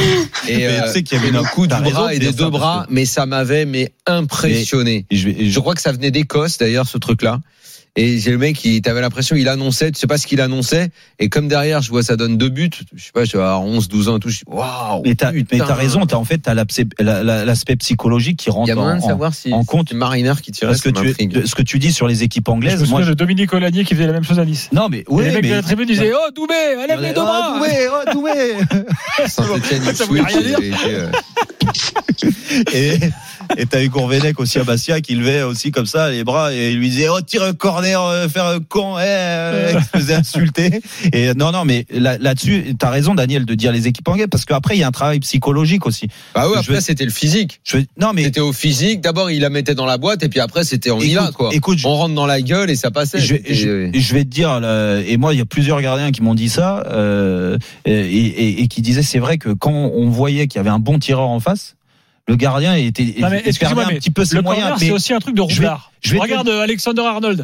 Et, Mais euh, tu sais qu'il y avait et le une- coup du t'as raison bras de et dire des ça, deux parce bras, que- mais ça m'avait mais impressionné. Et je vais, et je- Je crois que ça venait d'Écosse d'ailleurs ce truc-là. Et j'ai le mec, il t'avais l'impression, il annonçait, tu sais pas ce qu'il annonçait. Et comme derrière, je vois ça donne deux buts. Je sais pas, je vais avoir onze, douze ans et tout. Je dis, waouh. Mais t'as, mais t'as raison, t'as en fait t'as l'aspect, la- la- l'aspect psychologique qui Il rentre y a moyen en, de savoir si en compte. c'est Mariner qui tirait, parce que ça tu, m'intrigue. ce que tu dis sur les équipes Je me anglaises, souviens moi, de Dominique Olanier qui faisait la même chose à Nice. non mais Et oui, les mecs mais de la tribune disaient oh Doubé, lève les deux bras. Oh, Doué, oh, Doué. Saint-Etienne, Ça voulait Ipswich, rien dire. il était, euh, et, et t'as eu Gourvenec aussi à Bastia qui levait aussi comme ça les bras et il lui disait oh tire un corner, euh, faire un con, eh, euh, il se faisait insulter. Et non non mais là, là-dessus t'as raison Daniel de dire les équipes anglaises parce qu'après il y a un travail psychologique aussi. Bah ouais, Je après veux- c'était le physique. Je veux- non mais C'était au physique. D'abord, il la mettait dans la boîte et puis après, c'était on y Écoute, va quoi. écoute, je- On rentre dans la gueule et ça passait. Je, C'était- je, je vais te dire, là, et moi, il y a plusieurs gardiens qui m'ont dit ça, euh, et, et, et qui disaient, c'est vrai que quand on voyait qu'il y avait un bon tireur en face, le gardien était, Non, mais était excuse-moi, perdait un mais petit peu ses le moyens. corner, Mais c'est aussi un truc de je vais- roublard. je vais te- Regarde euh, Alexander Arnold.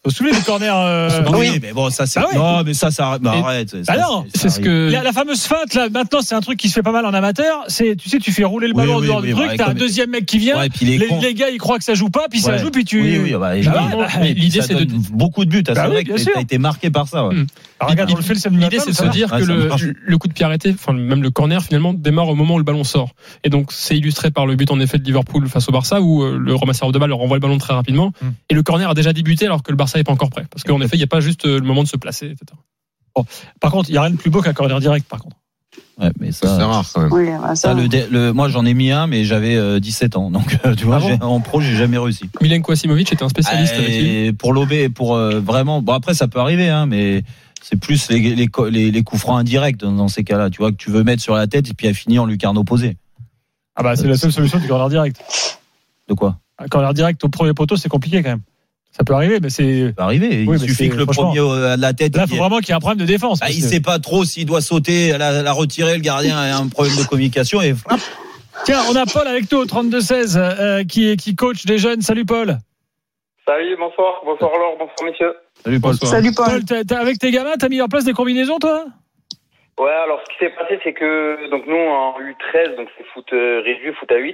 Vous vous souvenez du corner euh... Oui, mais bon, ça c'est. Ah oui. Non, mais ça, ça bah, arrête. Ça, ah non, c'est, c'est ce que la, la fameuse feinte là. Maintenant, c'est un truc qui se fait pas mal en amateur. C'est, tu sais, tu fais rouler le ballon oui, oui, en dehors oui, du oui, truc. Ouais, t'as un deuxième mec qui vient. Ouais, les, les, les gars, ils croient que ça joue pas, puis ouais. ça joue, puis tu. Oui, oui, bah, bah, bah, l'idée, c'est de beaucoup de buts. C'est vrai que t'as été marqué par ça. Regarde, on le fait le samedi. L'idée, c'est de se dire que le coup de pied arrêté, enfin même le corner finalement démarre au moment où le ballon sort. Et donc, c'est illustré par le but en effet de Liverpool face au Barça où le ramasseur de balle leur renvoie le ballon très rapidement et le corner a déjà débuté alors que le Barça n'est pas encore prêt. Parce qu'en effet, il n'y a pas juste le moment de se placer, et cetera. Bon. Par contre, il n'y a rien de plus beau qu'un corner direct, par contre. Ouais, mais ça, c'est rare quand même. Oui, ça, ça, le, le, moi, j'en ai mis un, mais j'avais euh, dix-sept ans. Donc, euh, tu vois, ah bon en pro, j'ai jamais réussi. Milenko Asimovic était un spécialiste euh, avec lui. Pour l'O B, pour euh, vraiment. Bon, après, ça peut arriver, hein, mais c'est plus les, les, les, les coups francs indirects dans, dans ces cas-là. Tu vois, que tu veux mettre sur la tête et puis à finir en lucarne opposée. Ah, bah, c'est euh, la seule solution du corner direct. De quoi? Un corner direct au premier poteau, c'est compliqué quand même. Ça peut arriver, mais c'est. Ça peut arriver. Il oui, suffit que le premier à la tête. Là, il faut vraiment qu'il y ait un problème de défense. Bah, il ne que... sait pas trop s'il doit sauter, la, la retirer. Le gardien a un problème de communication et. Tiens, on a Paul avec nous au trente-deux seize euh, qui, qui coach des jeunes. Salut Paul. Salut, bonsoir. Bonsoir Laure, bonsoir messieurs. Salut Paul. Bonsoir. Salut Paul. Paul t'as, t'as, avec tes gamins, t'as mis en place des combinaisons, toi? Ouais, alors ce qui s'est passé, c'est que donc nous en U treize, donc c'est foot euh, réduit, foot à huit,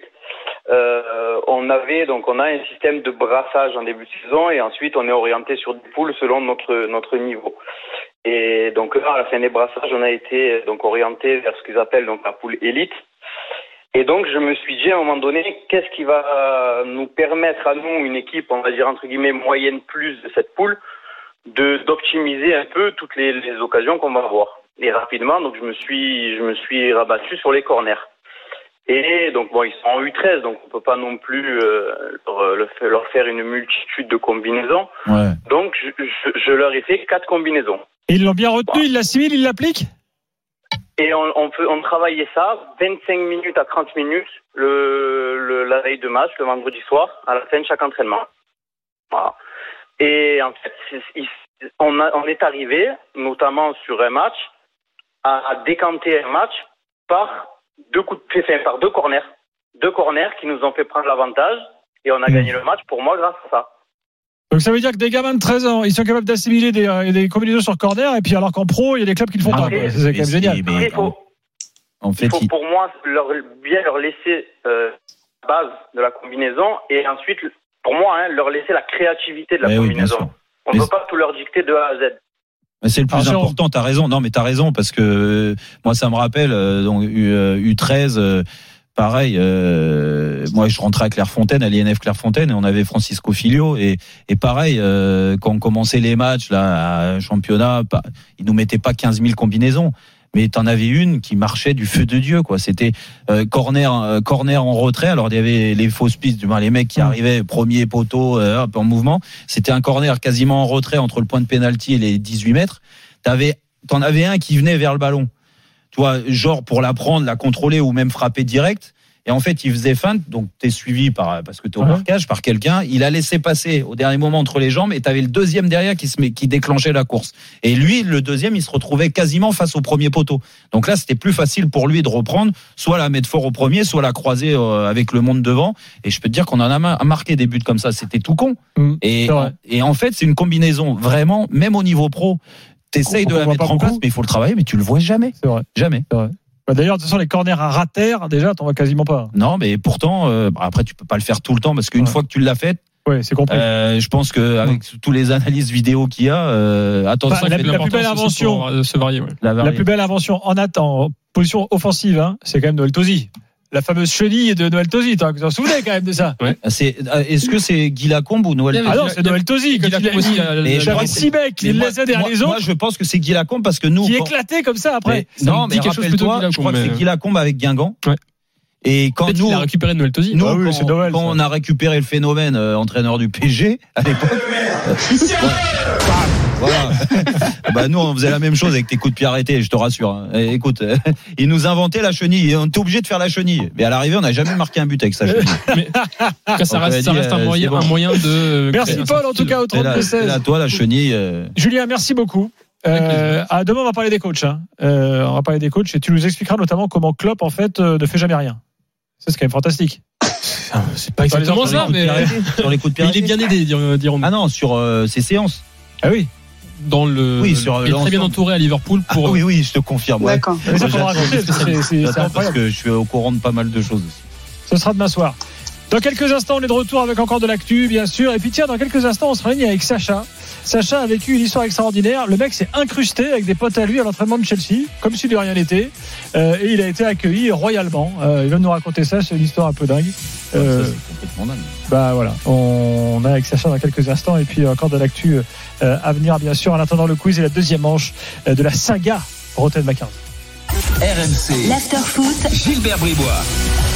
euh, on avait donc on a un système de brassage en début de saison et ensuite on est orienté sur des poules selon notre notre niveau. Et donc là, à la fin des brassages, on a été donc orienté vers ce qu'ils appellent donc la poule élite. Et donc je me suis dit à un moment donné, qu'est-ce qui va nous permettre à nous, une équipe, on va dire entre guillemets moyenne plus de cette poule, de d'optimiser un peu toutes les, les occasions qu'on va avoir. Et rapidement, donc je me suis, je me suis rabattu sur les corners. Et donc bon, ils sont en U treize, donc on peut pas non plus euh, leur, leur faire une multitude de combinaisons. Ouais. Donc je, je, je leur ai fait quatre combinaisons. Et ils l'ont bien retenu, voilà. Ils l'assimilent, ils l'appliquent. Et on, on, peut, on travaillait ça vingt-cinq minutes à trente minutes le, le la veille de match, le vendredi soir, à la fin de chaque entraînement. Voilà. Et en fait, c'est, on, a, on est arrivé, notamment sur un match, à, à décanter un match par deux coups de pied, enfin, par deux corners. Deux corners qui nous ont fait prendre l'avantage et on a mmh. gagné le match pour moi grâce à ça. Donc ça veut dire que des gamins de treize ans, ils sont capables d'assimiler des, des combinaisons sur corner et puis alors qu'en pro, il y a des clubs qui le font pas. C'est, c'est quand même génial. Il faut, en fait, il faut pour moi leur, bien leur laisser euh, la base de la combinaison et ensuite, pour moi, hein, leur laisser la créativité de la mais combinaison. Oui, on ne peut pas tout leur dicter de A à Z. Mais c'est le plus Alors, important, t'as raison. Non, mais t'as raison parce que euh, moi, ça me rappelle euh, donc U treize, euh, pareil. Euh, moi, je rentrais à Clairefontaine, à l'I N F Clairefontaine, et on avait Francisco Filio, et, et pareil, euh, quand on commençait les matchs là, à championnat, pas, ils nous mettaient pas quinze mille combinaisons. Mais t'en avais une qui marchait du feu de Dieu, quoi. C'était euh, corner, euh, corner en retrait. Alors il y avait les fausses pistes, du moins les mecs qui arrivaient premier poteau, euh, hop, en mouvement. C'était un corner quasiment en retrait entre le point de pénalty et les dix-huit mètres. T'avais, t'en avais un qui venait vers le ballon, tu vois, genre pour la prendre, la contrôler ou même frapper direct. Et en fait, il faisait feinte, donc t'es suivi par, parce que t'es au marquage, par quelqu'un. Il a laissé passer au dernier moment entre les jambes et t'avais le deuxième derrière qui se met, qui déclenchait la course. Et lui, le deuxième, il se retrouvait quasiment face au premier poteau. Donc là, c'était plus facile pour lui de reprendre, soit la mettre fort au premier, soit la croiser avec le monde devant. Et je peux te dire qu'on en a marqué des buts comme ça. C'était tout con. Mmh, et, et en fait, c'est une combinaison vraiment, même au niveau pro. T'essayes de la mettre en place, mais il faut le travailler, mais tu le vois jamais. C'est vrai. Jamais. C'est vrai. Bah d'ailleurs, de toute façon, les corners à rater, déjà, t'en vois quasiment pas. Non, mais pourtant, euh, après, tu peux pas le faire tout le temps parce qu'une ouais. fois que tu l'as fait, ouais, c'est compris. Euh, je pense que avec ouais. tous les analyses vidéo qu'il y a, euh, attention, bah, la, la plus belle invention, pour se varier, ouais. la, la plus belle invention en attend, position offensive, hein, c'est quand même Noël Tosi. La fameuse chenille de Noël Tosi, toi, vous en souvenez quand même de ça? Ouais. C'est, est-ce que c'est Guy Lacombe ou Noël Tosi? Ah non, c'est Noël Tosi. J'avais six mecs, il laissait derrière les autres. Moi, je pense que c'est Guy Lacombe parce que nous. Qui éclatait comme ça après. Mais, non, mais rappelle-toi, je crois que c'est Guy Lacombe avec Guingamp. Ouais. Et quand Peut-être nous, il a récupéré Noël Tosi. Nous, ah oui, quand, c'est Noël, quand on a récupéré le phénomène euh, entraîneur du P S G à l'époque. Voilà. Bah nous on faisait la même chose avec tes coups de pied arrêtés, je te rassure. Hein. Et, écoute, ils nous inventaient la chenille, on était obligé de faire la chenille. Mais à l'arrivée, on n'a jamais marqué un but avec sa chenille. Mais, ça reste, ça reste un, moyen, bon. un moyen de. Merci Paul, en tout cas au trente-deux seize. C'est à toi la chenille. Euh... Julien, merci beaucoup. Euh, à demain on va parler des coachs. Hein. Euh, on va parler des coachs et tu nous expliqueras notamment comment Klopp en fait euh, ne fait jamais rien. Ça, c'est quand même fantastique. C'est pas exactement ça, mais sur les coups de pied. Il est bien aidé, diront. Ah non, sur euh, ses séances. Ah oui. Dans le, oui, sur il est très bien entouré à Liverpool pour. Ah, oui, oui, je te confirme. D'accord. Ouais. Ça faudra raconter, c'est, c'est, c'est parce que je suis au courant de pas mal de choses aussi. Ce sera demain soir. Dans quelques instants, on est de retour avec encore de l'actu, bien sûr. Et puis tiens, dans quelques instants, on se réunit avec Sacha. Sacha a vécu une histoire extraordinaire. Le mec s'est incrusté avec des potes à lui à l'entraînement de Chelsea, comme si de rien n'était. Euh, et il a été accueilli royalement. Euh, il va nous raconter ça, c'est une histoire un peu dingue. Euh, ça, c'est complètement dingue. Bah voilà, on, on a avec Sacha dans quelques instants. Et puis encore de l'actu euh, à venir, bien sûr. En attendant le quiz et la deuxième manche euh, de la saga Roten Macquarie. R M C. L'after-foot. Gilbert Bribois.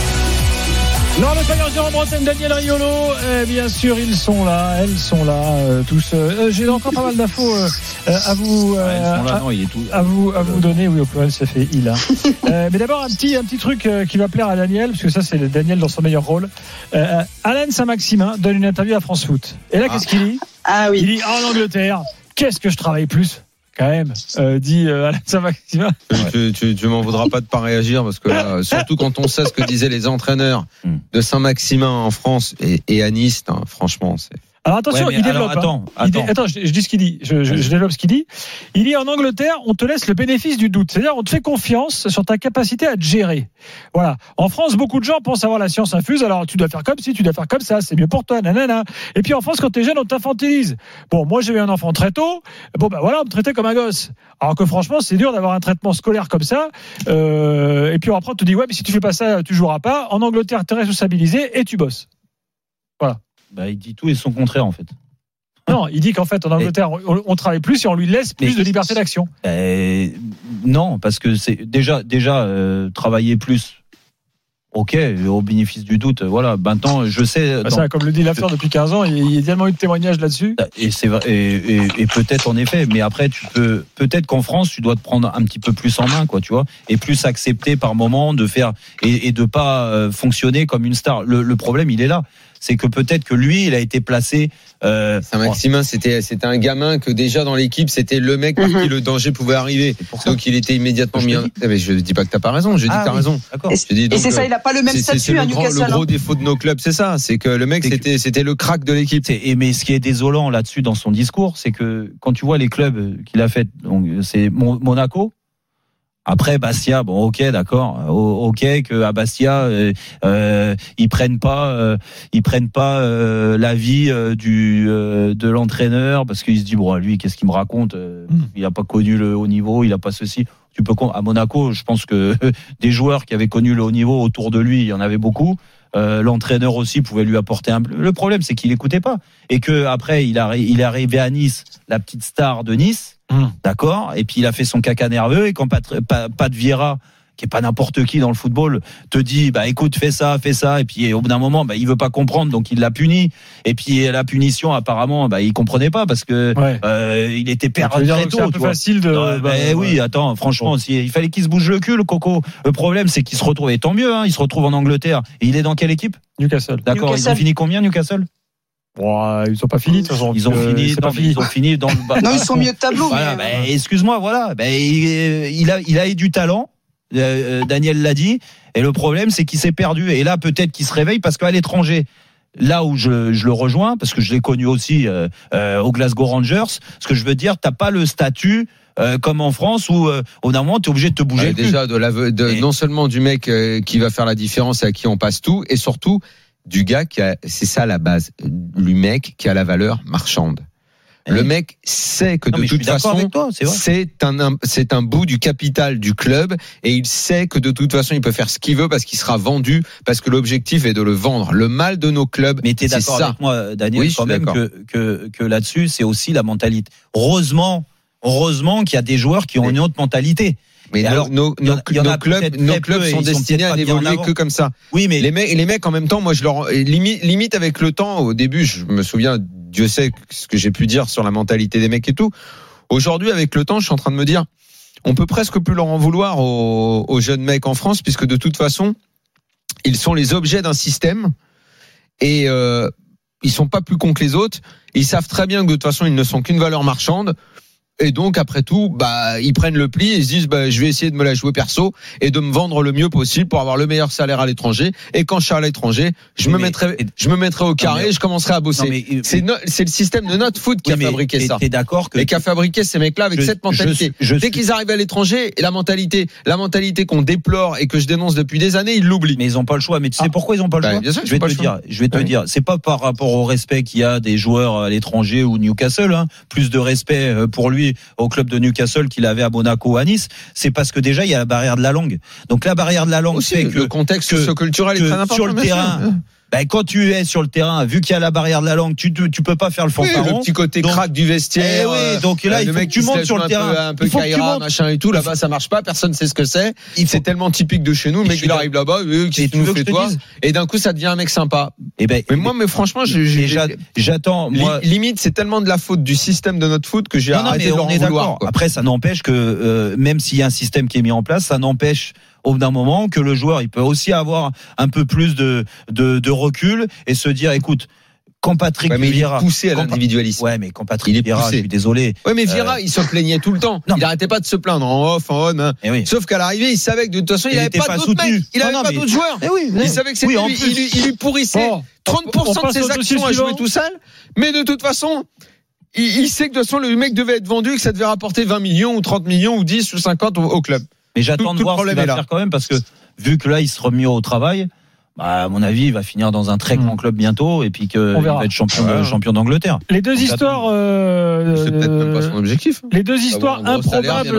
Non, le tailleur Jérôme Bretagne, Daniel Riolo, eh bien sûr, ils sont là, elles sont là, euh, tous. Euh, j'ai encore pas mal d'infos euh, à vous, euh, ouais, là, à, non, il est tout, à vous, à vous donner. Oui, au pluriel, ça fait il. Hein. euh, mais d'abord un petit, un petit truc euh, qui va plaire à Daniel, parce que ça, c'est Daniel dans son meilleur rôle. Euh, Alain Saint-Maximin donne une interview à France Foot. Et là, ah. qu'est-ce qu'il dit ? Ah oui. Il dit en Angleterre, qu'est-ce que je travaille plus ? Quand même, euh, dit euh, Alain Saint-Maximin. Tu, tu, tu m'en voudras pas de pas réagir parce que là, surtout quand on sait ce que disaient les entraîneurs de Saint-Maximin en France et, et à Nice, hein, franchement, c'est. Alors attention, ouais, il développe. Alors, attends, hein. il dé... attends, je, je dis ce qu'il dit. Je, je, je développe ce qu'il dit. Il dit en Angleterre, on te laisse le bénéfice du doute. C'est-à-dire, on te fait confiance sur ta capacité à te gérer. Voilà. En France, beaucoup de gens pensent avoir la science infuse. Alors, tu dois faire comme ci, tu dois faire comme ça. C'est mieux pour toi, nanana. Et puis en France, quand t'es jeune, on t'infantilise. Bon, moi, j'ai eu un enfant très tôt. Bon, ben voilà, on me traitait comme un gosse. Alors que franchement, c'est dur d'avoir un traitement scolaire comme ça. Euh, et puis après, on te dit, ouais, mais si tu fais pas ça, tu joueras pas. En Angleterre, t'es responsabilisé et tu bosses. Voilà. Bah, il dit tout et son contraire, en fait. Non, il dit qu'en fait, en Angleterre, on, on travaille plus et on lui laisse plus mais, de liberté d'action. Euh, non, parce que c'est déjà, déjà euh, travailler plus. Ok, au bénéfice du doute, voilà. Maintenant, je sais. Bah ça, dans, comme le dit l'affaire depuis quinze ans, il y a tellement eu de témoignages là-dessus. Et c'est vrai, et, et, et peut-être en effet, mais après, tu peux, peut-être qu'en France, tu dois te prendre un petit peu plus en main, quoi, tu vois, et plus accepter par moment de faire et, et de pas fonctionner comme une star. Le, le problème, il est là. C'est que peut-être que lui, il a été placé. Euh, Saint-Maximin, c'était c'était un gamin que déjà dans l'équipe, c'était le mec par mm-hmm. qui le danger pouvait arriver. Donc il était immédiatement mis. En... Mais je dis pas que t'as pas raison. Je dis ah, que t'as oui. raison. D'accord. Et, dis, donc, et c'est ça, il a pas le même c'est, statut c'est, c'est à Newcastle. Le gros défaut de nos clubs, c'est ça. C'est que le mec, c'est c'était que... c'était le crack de l'équipe. C'est, et mais ce qui est désolant là-dessus dans son discours, c'est que quand tu vois les clubs qu'il a fait, donc c'est Monaco. Après Bastia, bon, ok, d'accord, ok que à Bastia euh, euh, ils prennent pas, euh, ils prennent pas euh, l'avis euh, du euh, de l'entraîneur parce qu'il se dit bon, lui, qu'est-ce qu'il me raconte euh, mm. Il a pas connu le haut niveau, il a pas ceci. Tu peux à Monaco, je pense que des joueurs qui avaient connu le haut niveau autour de lui, il y en avait beaucoup. Euh, l'entraîneur aussi pouvait lui apporter un. Le problème, c'est qu'il écoutait pas et que après, il a, il est arrivé à Nice, la petite star de Nice. Mmh. D'accord, et puis il a fait son caca nerveux et quand Pat, Pat, Pat Vieira, qui est pas n'importe qui dans le football, te dit bah écoute fais ça, fais ça, et puis au bout d'un moment bah il veut pas comprendre donc il l'a puni et puis la punition apparemment bah il comprenait pas parce que ouais. euh, il était perdu très tôt. C'est un peu facile de. Non, bah, bah, oui, attends, franchement, bon. si, il fallait qu'il se bouge le cul le coco. Le problème c'est qu'il se retrouve et tant mieux, hein, il se retrouve en Angleterre et il est dans quelle équipe ? Newcastle. D'accord, Newcastle. Ils ont fini combien Newcastle ? Bon, ils sont pas finis de toute façon. Ils ont euh, fini, non, fini. Ils ont fini dans le bas. Non, ils sont mieux de tableau. Voilà, mais... bah, excuse-moi, voilà. Bah, il, il a, il a eu du talent. Euh, Daniel l'a dit. Et le problème, c'est qu'il s'est perdu. Et là, peut-être qu'il se réveille parce qu'à l'étranger, là où je, je le rejoins, parce que je l'ai connu aussi euh, euh, au Glasgow Rangers. Ce que je veux dire, t'as pas le statut. Euh, comme en France où euh, au d'un moment t'es obligé de te bouger. Ouais, déjà de la, de, et... non seulement du mec euh, qui va faire la différence et à qui on passe tout, et surtout du gars qui a, c'est ça la base, du mec qui a la valeur marchande. Le mec sait que non, de toute façon, toi, c'est, c'est un, c'est un bout du capital du club et il sait que de toute façon, il peut faire ce qu'il veut parce qu'il sera vendu, parce que l'objectif est de le vendre. Le mal de nos clubs, mais t'es c'est d'accord ça. Avec moi, Daniel, oui, quand même que, que, que là-dessus, c'est aussi la mentalité. Heureusement, heureusement qu'il y a des joueurs qui ont mais, une autre mentalité. Mais nos, alors, nos, nos, nos clubs, nos clubs sont destinés à n'évoluer que comme ça. Oui, mais les mecs, les mecs en même temps, moi, je leur limite, limite avec le temps. Au début, je me souviens, Dieu sait ce que j'ai pu dire sur la mentalité des mecs et tout. Aujourd'hui, avec le temps, je suis en train de me dire, on peut presque plus leur en vouloir aux, aux jeunes mecs en France, puisque de toute façon, ils sont les objets d'un système et euh, ils sont pas plus cons que les autres. Ils savent très bien que de toute façon, ils ne sont qu'une valeur marchande. Et donc, après tout, bah, ils prennent le pli et ils se disent, bah, je vais essayer de me la jouer perso et de me vendre le mieux possible pour avoir le meilleur salaire à l'étranger. Et quand je suis à l'étranger, je oui, me mais, mettrai, je me mettrai au carré mais, et je commencerai à bosser. Non, mais, c'est, no, c'est le système de notre foot qui oui, a fabriqué mais, ça. T'es d'accord que et qui a fabriqué ces mecs-là avec je, cette mentalité. Je, je, Dès qu'ils arrivent à l'étranger, la mentalité, la mentalité qu'on déplore et que je dénonce depuis des années, ils l'oublient. Mais ils ont pas le choix. Mais tu sais ah. pourquoi ils ont pas le bah, choix? Bien sûr, je vais te dire, je vais te oui. dire, c'est pas par rapport au respect qu'il y a des joueurs à l'étranger ou Newcastle, hein, plus de respect pour lui au club de Newcastle qu'il avait à Monaco, à Nice, c'est parce que déjà il y a la barrière de la langue. Donc la barrière de la langue aussi, fait que le contexte socioculturel est très important sur le terrain. Ben, quand tu es sur le terrain, vu qu'il y a la barrière de la langue, tu tu peux pas faire le fanfaron. Oui, le petit côté donc, crack du vestiaire. Eh oui, donc là, il faut que tu montes sur le terrain. Un peu, un peu Kaira, machin et tout. Là-bas, ça marche pas. Personne sait ce que c'est. C'est tellement typique de chez nous. Le mec, il arrive là-bas, qui nous fait toi. Et d'un coup, ça devient un mec sympa. Et ben, mais moi, mais franchement, j'attends. Moi, limite, c'est tellement de la faute du système de notre foot que j'ai arrêté de leur en vouloir. Après, ça n'empêche que même s'il y a un système qui est mis en place, ça n'empêche au bout d'un moment que le joueur il peut aussi avoir un peu plus de de, de recul et se dire écoute quand Patrick ouais, mais Vieira il est poussé à l'individualisme. Ouais, mais quand Patrick il est Vieira, poussé. Je suis désolé. Ouais, mais Vieira, euh... il se plaignait tout le temps. Non. Il arrêtait pas de se plaindre en off, en on. Hein. Oui. Sauf qu'à l'arrivée, il savait que de toute façon, il, il avait pas, pas d'autres mecs. Il avait non, pas mais... d'autres joueurs. Eh oui, il oui. savait que c'était oui, lui. Il, lui, il lui pourrissait oh, trente pour cent de ses actions à jouer tout seul. Mais de toute façon, il, il sait que de toute façon, le mec devait être vendu et que ça devait rapporter vingt millions ou trente millions ou dix ou cinquante au, au club. Mais j'attends de voir ce qu'il va faire quand même parce que vu que là, il se remet au travail. Bah, à mon avis, il va finir dans un très grand club bientôt et puis qu'il va être champion, ouais. champion d'Angleterre. Les deux Donc, histoires. Euh, c'est peut-être même pas son objectif. Les deux histoires improbables.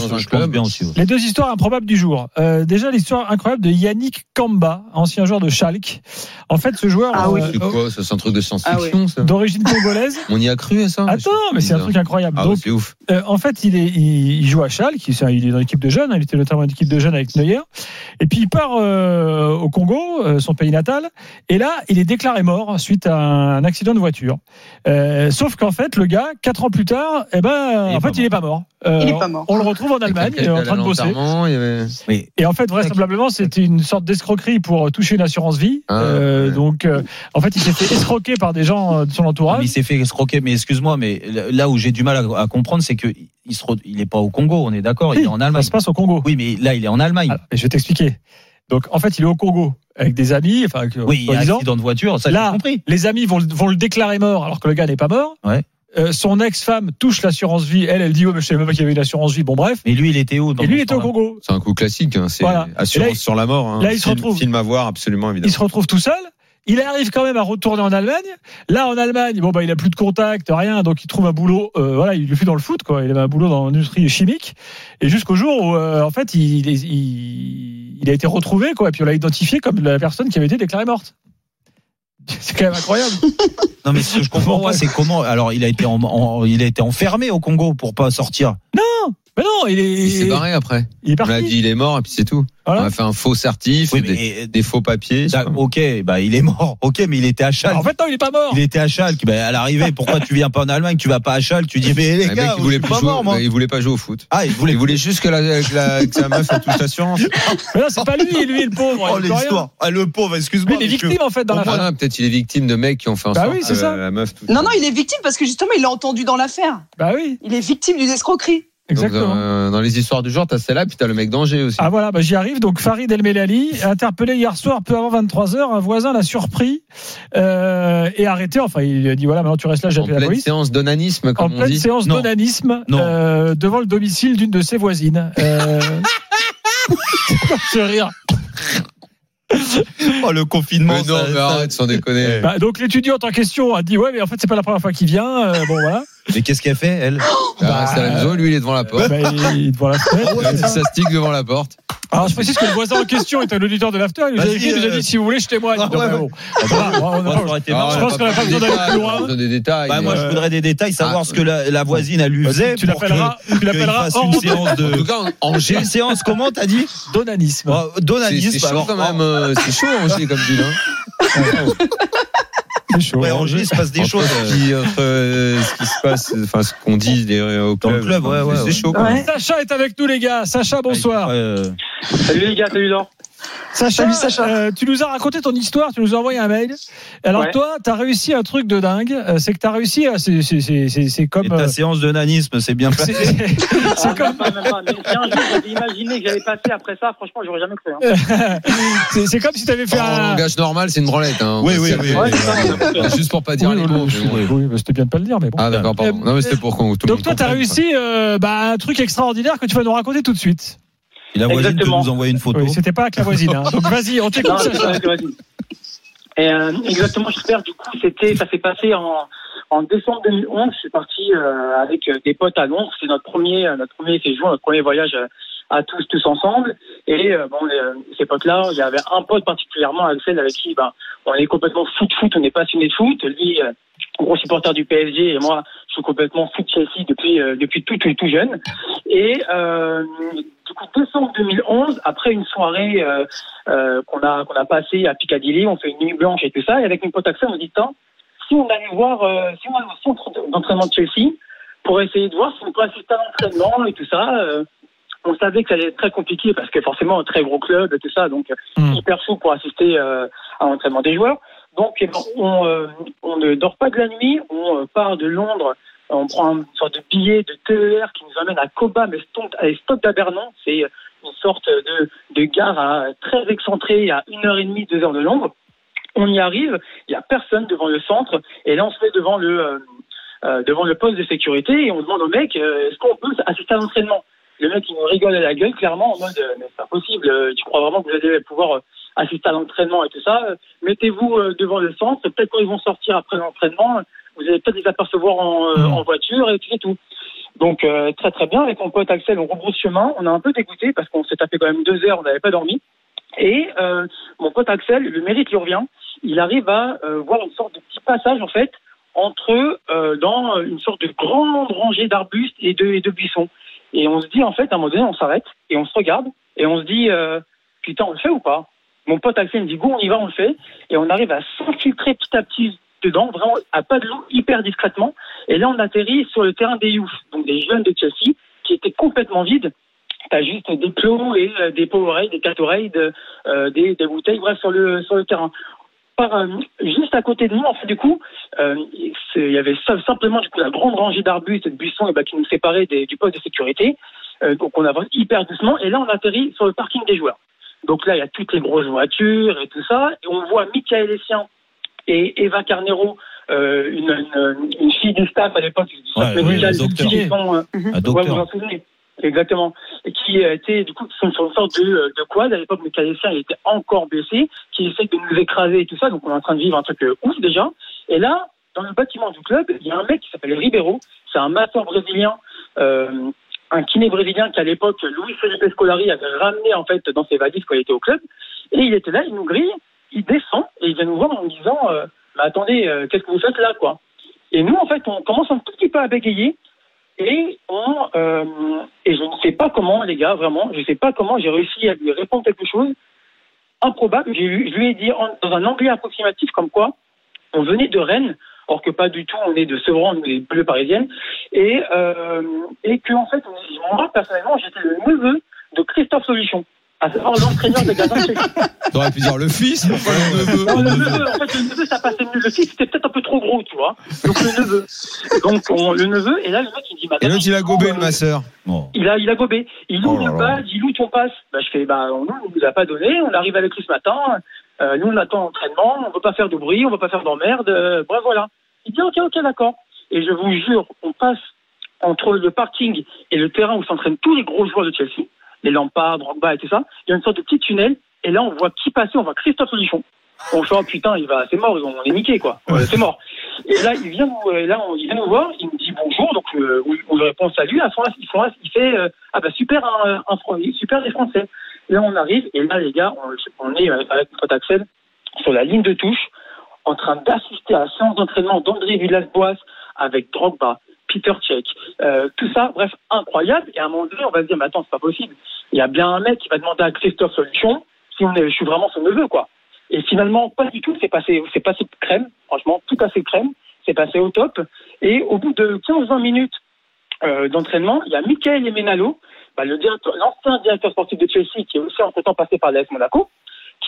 Aussi, les deux histoires improbables du jour. Euh, déjà, l'histoire incroyable de Yannick Kamba, ancien joueur de Schalke. En fait, ce joueur. Ah oui. Euh, c'est quoi ça? C'est un truc de science-fiction, ah oui. ça. D'origine congolaise. On y a cru à ça? Attends, mais c'est un truc incroyable. Ah, Donc, c'est ouf. Euh, en fait, il, est, il, il joue à Schalke. Il est dans l'équipe de jeunes. Il était notamment dans l'équipe de jeunes avec Neuer. Et puis, il part euh, au Congo, euh, son pays natal. Et là, il est déclaré mort suite à un accident de voiture. Euh, sauf qu'en fait, le gars, quatre ans plus tard, eh ben, en fait, il n'est pas mort. Euh, il est pas mort. On le retrouve en Allemagne, en train de bosser. Avait... Oui. Et en fait, vraisemblablement, c'était une sorte d'escroquerie pour toucher une assurance vie. Ah, euh, ouais. Donc, euh, en fait, il s'est fait escroquer par des gens de son entourage. Mais il s'est fait escroquer, mais excuse-moi, mais là où j'ai du mal à, à comprendre, c'est que il se, il est pas au Congo, on est d'accord, oui, il est en Allemagne. Ça se passe au Congo. Oui, mais là, il est en Allemagne. Alors, je vais t'expliquer. Donc, en fait, il est au Congo avec des amis. Enfin, oui, il y a un accident de voiture, ça là, j'ai compris. Les amis vont, vont le déclarer mort alors que le gars n'est pas mort. Ouais. Euh, son ex-femme touche l'assurance vie. Elle, elle dit oh, mais je savais même pas qu'il y avait une assurance vie. Bon, bref. Et lui, il était où dans Et lui, il était au Congo. C'est un coup classique. Hein. C'est voilà. Assurance là, sur la mort. Hein. Là, il se film, retrouve. Film à voir, absolument évidemment. Il se retrouve tout seul. Il arrive quand même à retourner en Allemagne. Là, en Allemagne, bon bah il a plus de contact, rien, donc il trouve un boulot. Euh, voilà, il est plus dans le foot, quoi. Il avait un boulot dans l'industrie chimique. Et jusqu'au jour où, euh, en fait, il, il, il a été retrouvé, quoi. Et puis on l'a identifié comme la personne qui avait été déclarée morte. C'est quand même incroyable. Non, mais ce que je comprends pas, c'est comment. Alors, il a été, en, en, il a été enfermé au Congo pour pas sortir. Non, mais non, il est. Il s'est barré après. Il est parti. On a dit il est mort et puis c'est tout. Voilà. On a fait un faux certif, oui, des, des faux papiers. Ok, bah il est mort. Ok, mais il était à Schalke. En fait, non, il est pas mort. Il était à Schalke. Bah, à l'arrivée, pourquoi tu viens pas en Allemagne, tu vas pas à Schalke, tu dis mais les le gars, mec, il voulait pas jouer, mort, moi. Il voulait pas jouer au foot. Ah, il voulait, il voulait juste que, la, que, la, que sa meuf ait toute l'assurance. Mais non, c'est pas lui, lui, le pauvre. Oh, l'histoire. Ah, le pauvre, excuse-moi. Mais il est victime en fait dans la l'affaire. Peut-être il est victime de mecs qui ont fait en bah sorte oui, c'est que ça. la meuf. Non, non, il est victime parce que justement, il l'a entendu dans l'affaire. Bah oui. Il est victime d'une escroquerie. Exactement. Donc, euh, dans les histoires du genre, t'as celle-là, puis t'as le mec d'Angers aussi. Ah voilà, bah, j'y arrive. Donc Farid El Melali, interpellé hier soir, peu avant vingt-trois heures, un voisin l'a surpris euh, et arrêté. Enfin, il a dit voilà, maintenant tu restes là, j'appelle la police. En pleine séance d'onanisme, comme en on dit. En pleine séance non. d'onanisme euh, devant le domicile d'une de ses voisines. Euh... Ce rire. Oh, le confinement. Mais non, ça, mais ça... arrête sans déconner. Bah, donc l'étudiante en question a dit ouais, mais en fait c'est pas la première fois qu'il vient. Euh, bon voilà. Mais qu'est-ce qu'elle fait, elle? Bah, reste à la maison, lui il est devant la porte. Bah, il est devant la fenêtre. Ouais, ça stick devant la porte. Alors je précise que le voisin en question est un auditeur de l'after. Il nous a écrit, il nous a dit si vous voulez je témoigne. Je pense qu'on n'a pas besoin d'aller plus loin. Des détails. Bah, moi je voudrais des détails, savoir ce que la, la voisine elle lui faisait. Tu l'appelleras, tu l'appelleras hors une séance de. En tout cas, Angers. Une séance comment t'as dit? Donanisme. Donanisme. C'est chaud quand même. C'est chaud Angers comme ville. C'est chaud. Ouais, Angers, il se passe des entre choses. Ce qui, entre euh, ce qui se passe, enfin ce qu'on dit des, au club. Dans le club, ouais, ouais. C'est ouais. chaud. Ouais. Sacha est avec nous, les gars. Sacha, bonsoir. Euh... Salut les gars, salut Laurent. Sacha, Salut Sacha. Euh, tu nous as raconté ton histoire, tu nous as envoyé un mail. Alors ouais. toi, tu as réussi un truc de dingue. C'est que tu as réussi à. C'est, c'est, c'est, c'est, c'est comme. Et ta euh... séance de nanisme, c'est bien passé. C'est, c'est ah, comme. Pas, même pas. Mais si un jour j'avais imaginé que j'allais passer après ça, franchement, j'aurais jamais cru. Hein. c'est, c'est comme si tu avais fait en un. langage normal, c'est une branlette. Hein. Oui, oui, oui. oui, oui, oui. Juste pour pas dire oui, les mots. Oui, oui, mais c'était bien de pas le dire, mais bon. Ah d'accord, pardon. Non, mais c'était pour qu'on. Donc toi, tu as réussi euh, bah, un truc extraordinaire que tu vas nous raconter tout de suite. Et la voisine peut nous envoyer une photo. Oui, c'était pas avec la voisine. Hein. Donc vas-y, on t'écoute. Ça, et euh, exactement, j'espère. Du coup, c'était, ça s'est passé en, en décembre deux mille onze. Je suis parti euh, avec des potes à Londres. C'est notre premier, notre premier séjour, notre premier voyage à tous, tous ensemble. Et euh, bon, les, ces potes-là, il y avait un pote particulièrement, Axel, avec qui, ben, on est complètement foot, foot. On est passionné de foot. Lui, euh, gros supporter du P S G, et moi, je suis complètement foot Chelsea depuis euh, depuis tout, tout tout jeune. Et euh, du coup, décembre deux mille onze, après une soirée euh, euh, qu'on a qu'on a passée à Piccadilly, on fait une nuit blanche et tout ça, et avec une pote Axel, on dit tant, si on allait voir, euh, si on allait au centre d'entraînement de Chelsea pour essayer de voir si on peut assister à l'entraînement et tout ça. Euh, on savait que ça allait être très compliqué parce que forcément un très gros club et tout ça, donc mmh. hyper chaud pour assister euh, à l'entraînement des joueurs. Donc on, euh, on ne dort pas de la nuit, on part de Londres, on prend une sorte de billet de T E R qui nous emmène à Cobham et Stoke d'Abernon. C'est une sorte de, de gare à, très excentrée à une heure et demie, deux heures de Londres. On y arrive, il n'y a personne devant le centre, et là on se met devant le, euh, euh, devant le poste de sécurité et on demande au mec euh, est-ce qu'on peut assister à l'entraînement. Le mec il nous rigole à la gueule clairement en mode euh, mais c'est pas possible, tu crois vraiment que vous allez pouvoir euh, assister à l'entraînement et tout ça, mettez-vous euh, devant le centre, peut-être quand ils vont sortir après l'entraînement, vous allez peut-être les apercevoir en, euh, mmh. en voiture et tout et tout. Donc euh, très très bien, avec mon pote Axel, on rebrousse chemin, on a un peu dégoûté parce qu'on s'est tapé quand même deux heures, on n'avait pas dormi. Et euh, mon pote Axel, le mérite lui revient, il arrive à euh, voir une sorte de petit passage en fait entre euh, dans une sorte de grande rangée d'arbustes et de, et de buissons. Et on se dit en fait, à un moment donné, on s'arrête et on se regarde et on se dit euh, putain, on le fait ou pas? Mon pote Axel me dit go, on y va, on le fait. Et on arrive à s'infiltrer petit à petit dedans, vraiment à pas de loup, hyper discrètement. Et là, on atterrit sur le terrain des youth, donc des jeunes de Chelsea, qui étaient complètement vides. T'as juste des plots et euh, des pots-oreilles, des quatre-oreilles, de, euh, des, des bouteilles, bref, sur le, sur le terrain. Par, euh, juste à côté de nous, en fait, du coup, euh, il y avait simplement du coup la grande rangée d'arbustes et de buissons et bah, qui nous séparait des, du poste de sécurité. Euh, donc on avance hyper doucement et là on atterrit sur le parking des joueurs. Donc là il y a toutes les grosses voitures et tout ça et on voit Michael Essien et Eva Carnero, euh, une, une, une fille du staff à l'époque du staff ouais, médical, oui, qui sont, euh, un docteur. vous vous en souvenez. Exactement. Et qui était, du coup, qui sont sur une sorte de, de quad. À l'époque, Michael Essien, il était encore blessé, qui essaie de nous écraser et tout ça. Donc, on est en train de vivre un truc euh, ouf, déjà. Et là, dans le bâtiment du club, il y a un mec qui s'appelle Ribeiro. C'est un masseur brésilien, euh, un kiné brésilien qu'à l'époque, Luis Felipe Scolari avait ramené, en fait, dans ses valises quand il était au club. Et il était là, il nous grille, il descend, et il vient nous voir en nous disant, euh, mais attendez, euh, qu'est-ce que vous faites là, quoi? Et nous, en fait, on commence un tout petit peu à bégayer. Et, on, euh, et je ne sais pas comment, les gars, vraiment, je ne sais pas comment j'ai réussi à lui répondre quelque chose improbable. J'ai, je lui ai dit en, dans un anglais approximatif comme quoi on venait de Rennes, or que pas du tout, on est de Sevran, on est bleu parisienne, et, euh, et que en fait, moi, personnellement, j'étais le neveu de Christophe Solichon, à savoir l'entraîneur des gardiens de Chelsea. T'aurais pu dire le fils, enfin le neveu. Non, le neveu, en fait, le neveu, ça passait mieux. Le fils, c'était peut-être un peu trop gros, tu vois. Donc, le neveu. Donc, on, le neveu, et là, le mec, il dit, bah, et l'autre, il a gobé, le masseur. Bon. Il a, il a gobé. Il ouvre le badge, il ouvre ton passe. Bah, je fais, bah, on ne nous a pas donné, on arrive avec lui ce matin, euh, nous, on attend l'entraînement, on veut pas faire de bruit, on veut pas faire d'emmerde, euh, bref, voilà. Il dit, ok, ok, d'accord. Et je vous jure, on passe entre le parking et le terrain où s'entraînent tous les gros joueurs de Chelsea, les Lampard, Drogba et tout ça, il y a une sorte de petit tunnel, et là, on voit qui passer, on voit Christophe Solichon. On fait, oh putain, il va, c'est mort, on est niqué, quoi. Euh, c'est mort. Et là, il vient nous, là, on, il vient nous voir, il nous dit bonjour, donc, euh, on lui répond salut, à ce moment-là, il, fait, il fait, euh, ah bah, super, un, un, super des Français. Et là, on arrive, et là, les gars, on, on est avec notre pote Axel, sur la ligne de touche, en train d'assister à la séance d'entraînement d'André Villas-Boas avec Drogba, Peter Cech, euh, tout ça, bref, incroyable. Et à un moment donné, on va se dire, mais attends, c'est pas possible. Il y a bien un mec qui va demander à Christophe Solichon si on est, je suis vraiment son neveu, quoi. Et finalement, pas du tout, c'est passé, c'est passé crème, franchement, tout à fait crème, c'est passé au top. Et au bout de quinze vingt minutes euh, d'entraînement, il y a Michael Emenalo, bah, le directeur, l'ancien directeur sportif de Chelsea, qui est aussi entre-temps passé par l'A S Monaco,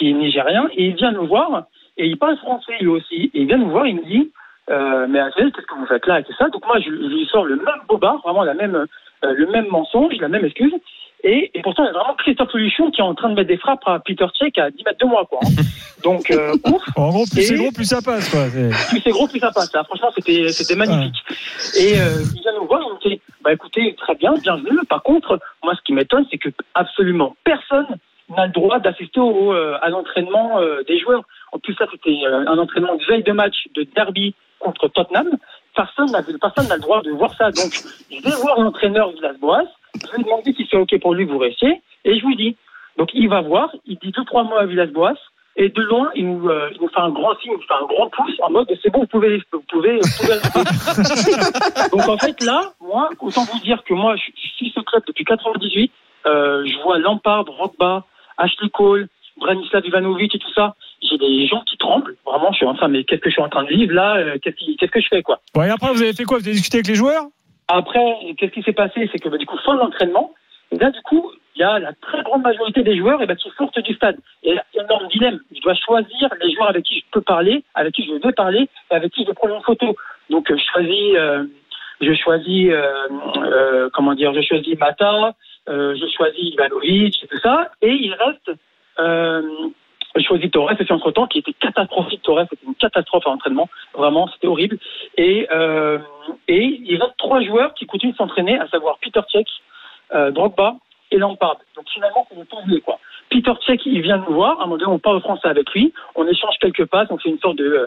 qui est nigérien, et il vient nous voir, et il parle français lui aussi, et il vient nous voir, il me dit, euh, mais Axel, qu'est-ce que vous faites là et tout ça. Donc moi, je, je lui sors le même bobard, vraiment la même, euh, le même mensonge, la même excuse. Et, et pourtant, il y a vraiment Christophe Solution qui est en train de mettre des frappes à Peter Cech à dix mètres de moi, quoi. Donc, euh, ouf. En gros, plus et c'est gros, plus ça passe, quoi. C'est... Plus c'est gros, plus ça passe. Là. Franchement, c'était, c'était magnifique. Ouais. Et euh, il vient nous voir, il me dit, bah écoutez, très bien, bienvenue. Par contre, moi, ce qui m'étonne, c'est que absolument personne n'a le droit d'assister au, euh, à l'entraînement euh, des joueurs. En plus, ça, c'était euh, un entraînement de veille de match de derby contre Tottenham. Personne n'a, personne n'a le droit de voir ça. Donc, je vais voir l'entraîneur Villas-Boas. Je lui ai demandé si c'est OK pour lui que vous restiez. Et je lui dis. Donc, il va voir. Il dit deux, trois mots à Villas-Boas. Et de loin, il nous, euh, il nous fait un grand signe, il nous fait un grand pouce en mode c'est bon, vous pouvez, vous pouvez, vous pouvez rester. Donc, en fait, là, moi, autant vous dire que moi, je suis ce club depuis quatre-vingt-dix-huit. Euh, je vois Lampard, Drogba, Ashley Cole, Branislav Ivanovic et tout ça. J'ai des gens qui tremblent. Vraiment, je suis en train, mais qu'est-ce que je suis en train de vivre là euh, qu'est-ce, qui, qu'est-ce que je fais, quoi. Ouais, et après, vous avez fait quoi? Vous avez discuté avec les joueurs? Après, qu'est-ce qui s'est passé? C'est que, bah, du coup, fin de l'entraînement, et là, du coup, il y a la très grande majorité des joueurs et bah, qui sortent du stade. Et là, c'est un énorme dilemme. Je dois choisir les joueurs avec qui je peux parler, avec qui je veux parler, et avec qui je veux prendre une photo. Donc, euh, je choisis, euh, je choisis, euh, euh, comment dire, je choisis Mata, euh, je choisis Ivanovic et tout ça. Et il reste, euh, je choisis Torres aussi entre-temps, qui était catastrophique. Torres, c'était une catastrophe à l'entraînement. Vraiment, c'était horrible. Et, euh, et il reste trois joueurs qui continuent de s'entraîner, à savoir Peter Cech, euh, Drogba et Lampard. Donc finalement, c'est le temps de quoi. Peter Cech, il vient nous voir. À un moment donné, on parle français avec lui. On échange quelques passes. On fait une sorte de,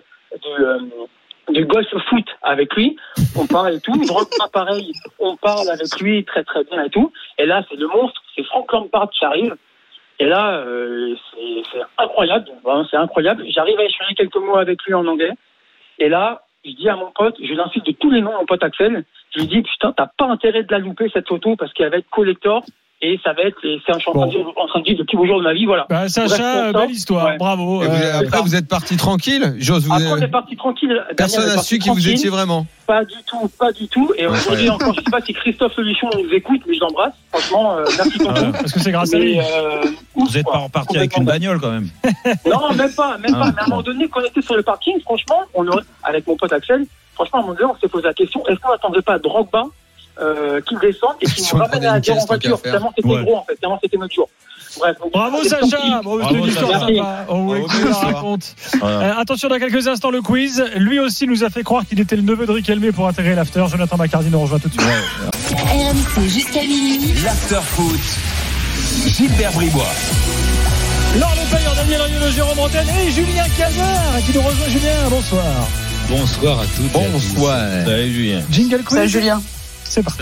de, de golf foot avec lui. On parle et tout. Drogba, pareil. On parle avec lui très très bien et tout. Et là, c'est le monstre. C'est Frank Lampard qui arrive. Et là, euh, c'est, c'est incroyable. Vraiment, c'est incroyable. J'arrive à échanger quelques mots avec lui en anglais. Et là, je dis à mon pote, je l'insulte de tous les noms, mon pote Axel. Je lui dis, putain, t'as pas intérêt de la louper, cette photo, parce qu'elle va être collector. Et ça va être, et c'est un chantier bon. en train de dire le plus beau jour de ma vie, voilà. Bah, Sacha, belle histoire, ouais. Bravo. Euh, vous, après, vous êtes parti tranquille, J'ose vous. Après, on est parti tranquille. Personne n'a su qui vous étiez vraiment. Pas du tout, pas du tout. Et aujourd'hui encore, je sais pas si Christophe Solution nous écoute, mais je l'embrasse. Franchement, euh, merci beaucoup. Ah, parce que c'est grâce mais, à lui. Euh, vous n'êtes pas reparti avec une bagnole quand même. Non, même pas, même ah, pas. Mais à un moment donné, quand on était sur le parking, franchement, on aurait, avec mon pote Axel, franchement, à un moment donné, on s'est posé la question, est-ce qu'on n'attendait pas Drogba Euh, qui descend et qui nous ramène à la guerre en voiture. Tellement c'était ouais. gros en fait, tellement c'était notre jour. Bref, donc, bravo Sacha, bravo, c'est une histoire sympa. On voulait que tu la racontes. Euh, attention, dans quelques instants, le quiz. Lui aussi nous a fait croire qu'il était le neveu de Riquelme pour intégrer l'after. Jonathan Macardy nous rejoint tout de suite. R M C jusqu'à minuit. L'after foot. Gilbert Bribois. Laure Le Payeur, Daniel Riolo, Jérôme Bretagne et Julien Cazard qui nous rejoint. Julien, bonsoir. Bonsoir à toutes. Bonsoir. Salut Julien. Jingle quiz. Salut Julien. C'est parti.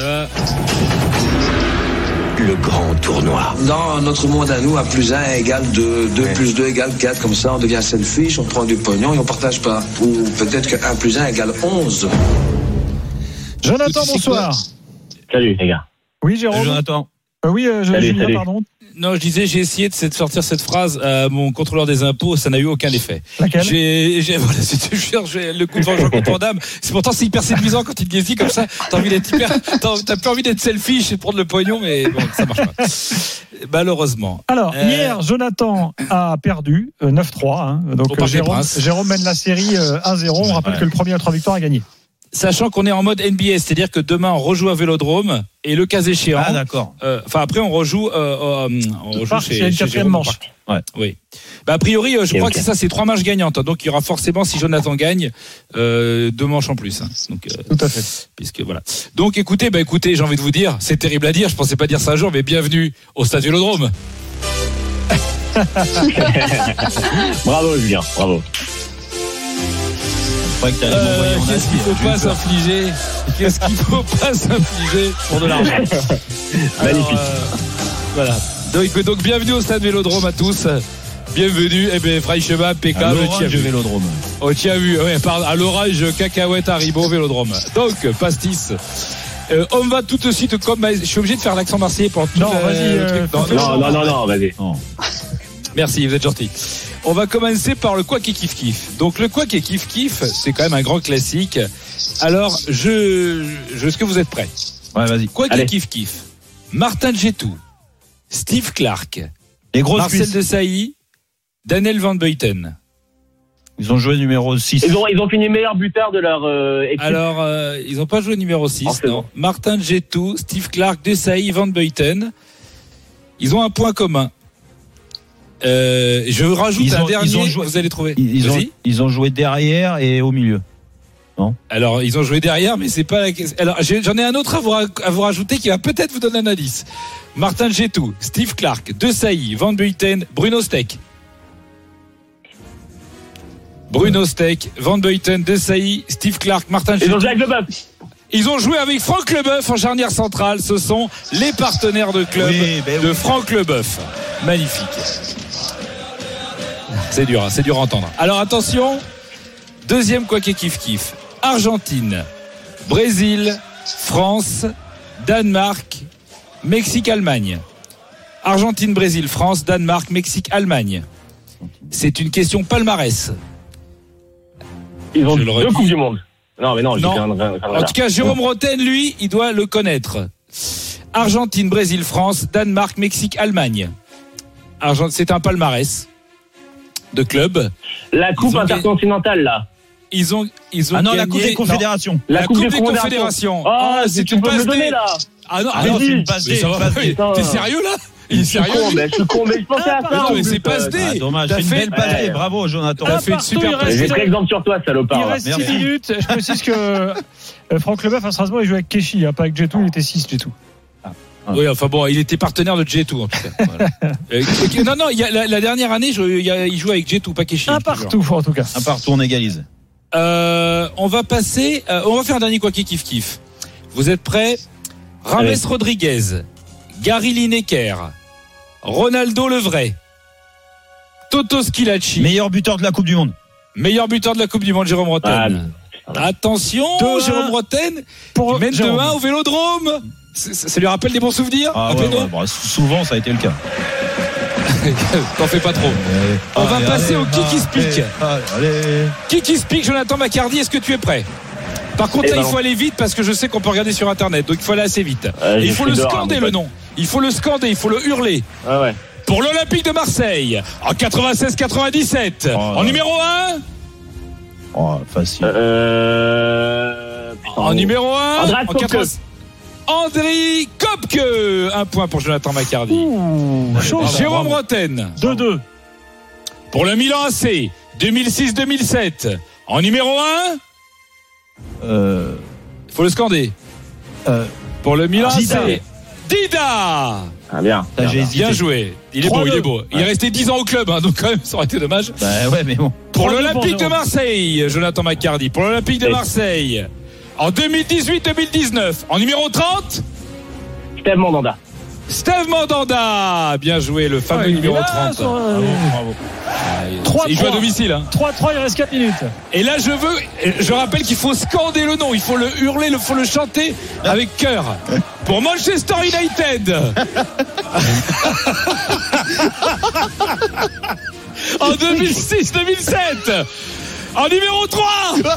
Le grand tournoi. Dans notre monde à nous, un plus un égale deux, deux ouais. plus deux égale quatre, comme ça on devient selfish, on prend du pognon et on partage pas. Ou peut-être que un plus un égale onze. Jonathan, bonsoir. Salut les gars. Oui, Jérôme. Salut, Jonathan. Euh, oui, euh, salut, Julien, salut. pardon. Non, je disais, j'ai essayé de sortir cette phrase à mon contrôleur des impôts, ça n'a eu aucun effet. Laquelle? J'ai, j'ai, voilà, c'est, je j'ai le coup de Jean contre Dame. C'est pourtant c'est hyper séduisant quand il te dit comme ça. T'as envie d'être hyper, t'as, t'as plus envie d'être selfish et prendre le pognon, mais bon, ça marche pas. Malheureusement. Alors, euh, hier, Jonathan a perdu euh, neuf trois. Hein, donc euh, Jérôme, Jérôme mène la série euh, un zéro. On rappelle ouais. que le premier à trois victoires a gagné. Sachant qu'on est en mode N B A, c'est-à-dire que demain on rejoue à Vélodrome et le cas échéant. Ah d'accord. Enfin euh, après on rejoue, euh, euh, on rejoue part, chez, c'est une quatrième manche. Ouais. Oui. Bah a priori, je okay, crois okay. que c'est ça, c'est trois manches gagnantes. Donc il y aura forcément, si Jonathan gagne, euh, deux manches en plus. Hein. Donc euh, tout à fait. Puisque voilà. Donc écoutez, bah écoutez, j'ai envie de vous dire, c'est terrible à dire. Je pensais pas dire ça un jour, mais bienvenue au stade Vélodrome. Bravo Julien, bravo. Euh, qu'est-ce qu'il ne faut pas s'infliger Qu'est-ce qu'il ne faut pas s'infliger pour de l'argent. Magnifique. Euh, voilà. Donc, donc bienvenue au stade Vélodrome à tous. Bienvenue. Eh bien, franchement, impeccable. À l'orage Vélodrome. Oh, tu as vu. Ouais, pardon, à l'orage, cacahuète, Haribo, Vélodrome. Donc, pastis. Euh, on va tout de suite comme je suis obligé de faire l'accent marseillais pour tout. Non, vas-y. Euh, non, non, non, non, non, vas-y. Non. Merci, vous êtes gentil. On va commencer par le quoi qui kiff kiff. Donc le quoi qui kiff kiff, c'est quand même un grand classique. Alors, je, je est-ce que vous êtes prêts? Ouais, vas-y. Quoi qui kiff kiff. Martin Djetou, Steve Clark, les grosses Marcel cuisses. Desailly Daniel Van Buyten. Ils ont joué numéro six. Ils ont, ils ont fini meilleur buteur de leur euh, équipe. Alors, euh, ils n'ont pas joué numéro six. Non. Martin Djetou, Steve Clark, Desailly, Van Buyten. Ils ont un point commun. Euh, je rajoute ils un ont, dernier, ils ont joué, vous allez trouver. Ils ont, ils ont joué derrière et au milieu. Non. Alors, ils ont joué derrière, mais c'est pas la question. Alors, j'en ai un autre à vous, à vous rajouter qui va peut-être vous donner un indice. Martin Djetou, Steve Clark, Desailly, Van Buyten, Bruno Steck. Bruno Steck, Van Buyten, Desailly, Steve Clark, Martin Djetou. Ils ont joué avec Leboeuf. Ils ont joué avec Franck Leboeuf en charnière centrale. Ce sont les partenaires de club oui, ben de oui. Franck Leboeuf. Magnifique. C'est dur, hein, c'est dur à entendre. Alors attention, deuxième quoi qu'il kiff kiff. Argentine, Brésil, France, Danemark, Mexique, Allemagne. Argentine, Brésil, France, Danemark, Mexique, Allemagne. C'est une question palmarès. Ils ont deux Coupes du Monde. Non, mais non, non. Un, un, un, en tout cas, Jérôme Roten, lui, il doit le connaître. Argentine, Brésil, France, Danemark, Mexique, Allemagne. Argent... C'est un palmarès de club. La Coupe intercontinentale, là. Ils ont, ils ont ah non, gagné... la Coupe des Confédérations. La, la Coupe, coupe des, des Confédérations. Oh, oh c'est une passe D. Là. Ah non, ah non c'est une passe D. T'es sérieux, là? Il est sérieux? Je suis con, mais je pensais à ça. Non, mais c'est passe D. Ah, dommage, c'est une belle passe D. Bravo, Jonathan. T'as fait une super passe D. J'ai pris exemple sur toi, salopard. Il reste six minutes. Je précise que Franck Leboeuf à Strasbourg, il jouait avec Keshi, pas avec Djetou, il était six Djetou. Ah. Oui, enfin bon, il était partenaire de Djetou en tout cas. Voilà. euh, non, non, il y a, la, la dernière année, je, il, y a, il jouait avec Djetou, pas Keshi. Un partout, en tout cas. Un partout, on égalise. Euh, on va passer, euh, on va faire un dernier quoi qui kiff kiff. Vous êtes prêts? Rames Allez. Rodriguez, Gary Lineker, Ronaldo le vrai, Toto Schilacci. Meilleur buteur de la Coupe du Monde. Meilleur buteur de la Coupe du Monde, Jérôme Roten. Ah, Attention, Jérôme Roten, pour mène deux un au Vélodrome. Ça, ça lui rappelle des bons souvenirs? Ah ouais, ouais, bah, souvent ça a été le cas. T'en fais pas trop. Allez, on va allez, passer allez, au Kiki Speak. Kiki Speak, Jonathan Macardy, est-ce que tu es prêt? Par contre, là, il faut aller vite parce que je sais qu'on peut regarder sur Internet, donc il faut aller assez vite. Euh, il faut le scander, le nom. Il faut le scander, il faut le hurler. Ah ouais. Pour l'Olympique de Marseille, en quatre-vingt-seize quatre-vingt-dix-sept, oh, en numéro un. Oh, facile. Euh... En numéro un, en quatre-vingt-seize. Andriy Kopke. Un point pour Jonathan Macardy. Ouh, Jérôme Roten. deux deux. Pour le Milan A C, deux mille six deux mille sept. En numéro un. Euh... Il faut le scander. Euh... Pour le Milan Dida. A C. Dida. Ah bien. Bien, bien, bien joué. Il est beau, il est beau. Il ouais. est resté dix ans au club, hein, donc quand même, ça aurait été dommage. Bah ouais, mais bon. Pour l'Olympique de Marseille, Jonathan Macardy. Pour l'Olympique de Marseille. En deux mille dix-huit deux mille dix-neuf, en numéro trente, Steve Mandanda. Steve Mandanda, bien joué, le fameux ouais, numéro trente. Son... Bravo, bravo. trois, il joue à domicile. Hein. trois trois, il reste quatre minutes. Et là, je veux, je rappelle qu'il faut scander le nom, il faut le hurler, il faut le chanter avec cœur. Pour Manchester United. En deux mille six deux mille sept. En numéro trois.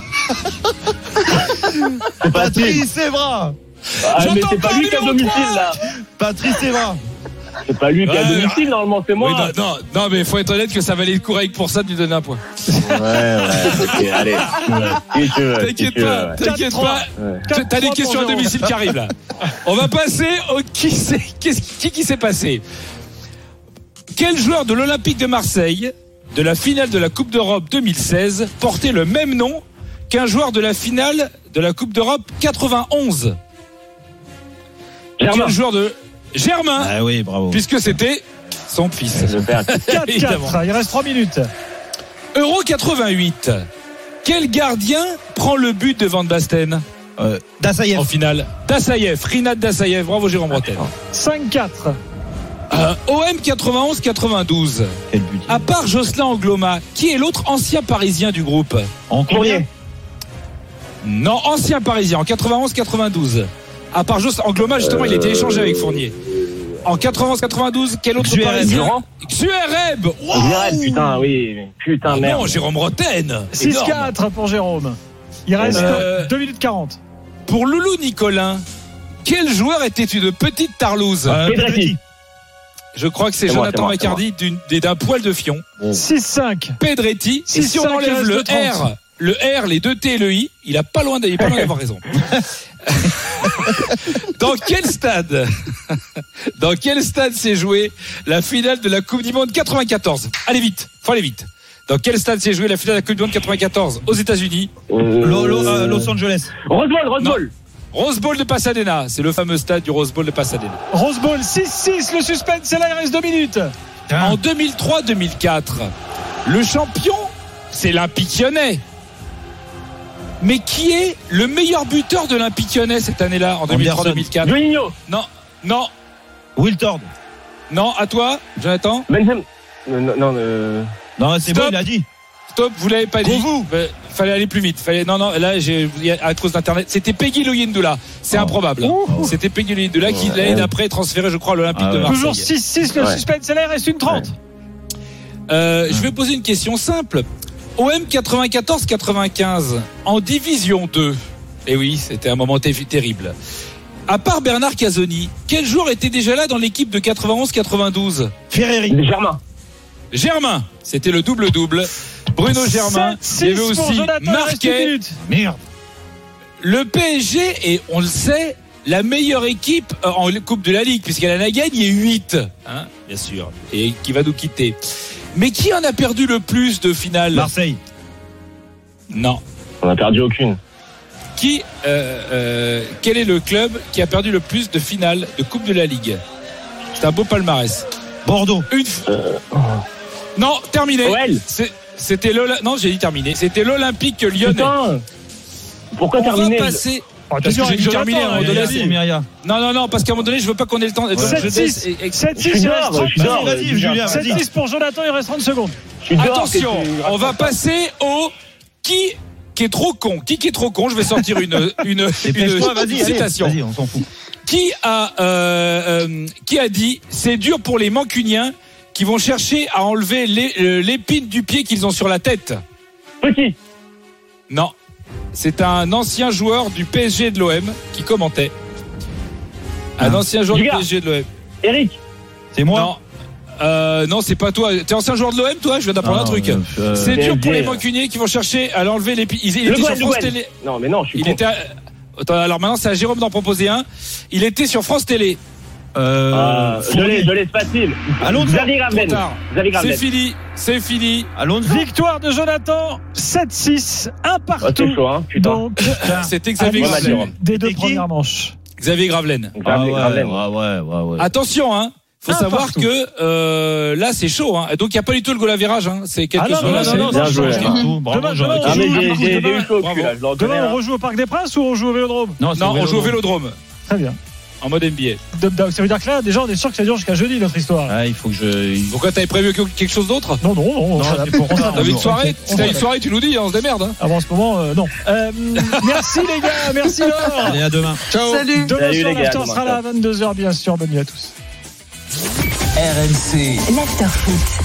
Patrice Evra. Ah, mais c'est pas lui qui a domicile là. Patrice Evra. C'est pas lui qui a euh, domicile, normalement c'est moi. Oui, non, non, non, mais il faut être honnête que ça valait le coup avec pour ça de lui donner un point. Ouais, ouais, ok, allez. Si tu veux, t'inquiète si pas, veux. t'inquiète pas. Ouais. T'as des questions à domicile qui arrivent là. On va passer au qui c'est, qui qui s'est passé. Quel joueur de l'Olympique de Marseille, de la finale de la Coupe d'Europe deux mille seize, portait le même nom qu'un joueur de la finale de la Coupe d'Europe quatre-vingt-onze? Germain. Quel joueur de Germain? Ah oui, bravo. Puisque c'était son fils. quatre quatre, il reste trois minutes. Euro quatre-vingt-huit. Quel gardien prend le but de Van Basten? euh, Dassaïev. En finale. Dassaïev, Rinat Dassaïev. Bravo Jérôme Roten. cinq quatre. Euh, O M quatre-vingt-onze quatre-vingt-douze. Quel but? À part Jocelyn Angloma, qui est l'autre ancien parisien du groupe? En combien? Non, ancien parisien, en quatre-vingt-onze quatre-vingt-douze. À part Jocelyn Angloma, justement, euh... il a été échangé avec Fournier. En quatre-vingt-onze quatre-vingt-douze, quel autre parisien? Xuereb. Xuereb, putain, oui. Putain, oh merde. Non, Jérôme Roten. six quatre pour Jérôme. Il reste euh... deux minutes quarante. Pour Loulou Nicolin, quel joueur était une petite tarlouse? euh, Pedretti. Je crois que c'est, c'est Jonathan McCarty d'un poil de fion. six cinq. Pedretti. Et si on enlève le R, le R, les deux T et le I, il a pas loin d'avoir raison. Dans quel stade, dans quel stade s'est jouée la finale de la Coupe du Monde quatre-vingt-quatorze? Allez vite, faut aller vite. Dans quel stade s'est jouée la finale de la Coupe du Monde quatre-vingt-quatorze? Aux États-Unis. Euh, Los, Los Angeles. Rose Bowl, Rose Bowl. Rose Bowl de Pasadena, c'est le fameux stade du Rose Bowl de Pasadena. Rose Bowl six six, le suspense, c'est là, il reste deux minutes. En deux mille trois deux mille quatre, le champion, c'est l'Olympique Lyonnais. Mais qui est le meilleur buteur de l'Olympique Lyonnais cette année-là, en deux mille trois deux mille quatre? Juninho. Non, non. Wiltord. Non, à toi, Jonathan. Benzema. Non, non, euh... non, c'est bon, il a dit. Stop, vous l'avez pas dit. Vous. Euh, fallait aller plus vite. Fallait, non, non, là, j'ai, à cause d'internet. C'était Peggy Loyendoula. C'est oh. improbable. Oh. C'était Peggy Loyendoula qui, l'année oh. d'après, est transféré, je crois, à l'Olympique ah, de Marseille. Toujours six six, le ouais. suspense, là, il reste une trente. Euh, je vais poser une question simple. O M quatre-vingt-quatorze quatre-vingt-quinze, en division deux. Eh oui, c'était un moment terrible. À part Bernard Casoni, quel joueur était déjà là dans l'équipe de quatre-vingt-onze quatre-vingt-douze? Ferreri. Germain. Germain. C'était le double-double. Bruno Germain. Il y avait aussi Marquet. Merde. Le P S G est, on le sait, la meilleure équipe en Coupe de la Ligue, puisqu'elle en a gagné huit. Hein, bien sûr. Et qui va nous quitter. Mais qui en a perdu le plus de finales? Marseille. Non. On n'a perdu aucune. Qui, euh, euh, quel est le club qui a perdu le plus de finales de Coupe de la Ligue? C'est un beau palmarès. Bordeaux. Une fois. Euh... Non, terminé. C'est, c'était le. Non, j'ai dit terminé. C'était l'Olympique Lyonnais. Putain. Pourquoi On terminer? va passer. Oh, parce que j'ai dit terminé à un moment donné. Non, non, non, parce qu'à un moment donné, je veux pas qu'on ait le temps. sept six. sept six, il reste trente secondes. Vas-y, Julien. sept six pour Jonathan, il reste trente secondes. Attention, on va passer au qui qui est trop con. Qui qui est trop con? Je vais sortir une une, une citation. Vas-y, on s'en fout. Qui a euh, euh, qui a dit c'est dur pour les Mancuniens qui vont chercher à enlever les, l'épine du pied qu'ils ont sur la tête? Petit. Non. C'est un ancien joueur du P S G de l'O M qui commentait. Un ah. ancien joueur Giga. Du P S G de l'O M. Eric. C'est moi. Non. Euh, non, c'est pas toi. T'es ancien joueur de l'O M, toi? Je viens d'apprendre ah, un truc. Euh, c'est dur pour les Mancuniers qui vont chercher à l'enlever l'épine. Il, il était sur France Télé. Non, mais non, je suis il était à... Attends, alors maintenant, c'est à Jérôme d'en proposer un. Il était sur France Télé. Euh, ah, je l'ai, je l'ai, c'est facile. Allons-y. Xavier Gravelaine. C'est fini, c'est fini. Allons-y. Victoire de Jonathan, sept six, un partout. Oh, c'est chaud, hein, putain. Donc, c'était Xavier Gravelaine. Des deux premières manches. Xavier Gravelaine. Ah ouais, ouais, ouais, ouais, ouais. Attention, hein. Faut un savoir partout. que euh, là c'est chaud, hein. Donc il n'y a pas du tout le goal average, hein. C'est quelque ah non, chose. Non, non, non, bien joué. Demain, demain, ah, mais j'ai, j'ai, j'ai eu chaud au cul, là. Demain, on rejoue au Parc des Princes ou on joue au Vélodrome? Non, non on joue au Vélodrome. Très bien. En mode N B A. Ça veut dire que là, déjà, on est sûr que ça dure jusqu'à jeudi, notre histoire. Ah, il faut que je. Pourquoi t'avais prévu quelque chose d'autre? Non, non, non. C'est pour ça. T'avais une soirée? C'était une soirée, tu nous dis, on se démerde. Hein. Avant ce moment, euh, non. Euh, merci les gars, merci Laure. Allez, à demain. Ciao. Salut. Demain Salut soir, les gars. l'after sera là à vingt-deux heures, bien sûr. Bonne nuit à tous. R M C. L'after foot.